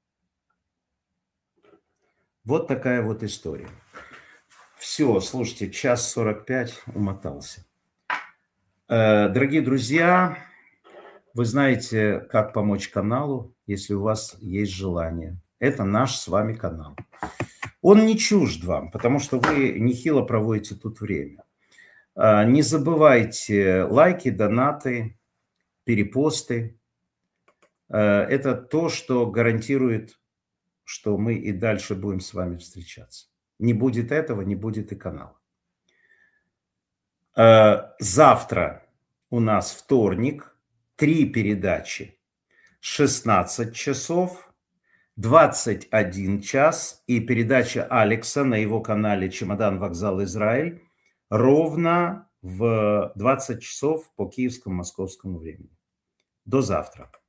Вот такая вот история. Все, слушайте, час сорок пять, умотался. Дорогие друзья, вы знаете, как помочь каналу, если у вас есть желание. Это наш с вами канал. Он не чужд вам, потому что вы нехило проводите тут время. Не забывайте лайки, донаты, перепосты. Это то, что гарантирует, что мы и дальше будем с вами встречаться. Не будет этого, не будет и канала. Завтра у нас вторник, три передачи, шестнадцать часов, двадцать один час и передача Алекса на его канале «Чемодан, вокзал, Израиль» ровно в двадцать часов по киевскому, московскому времени. До завтра.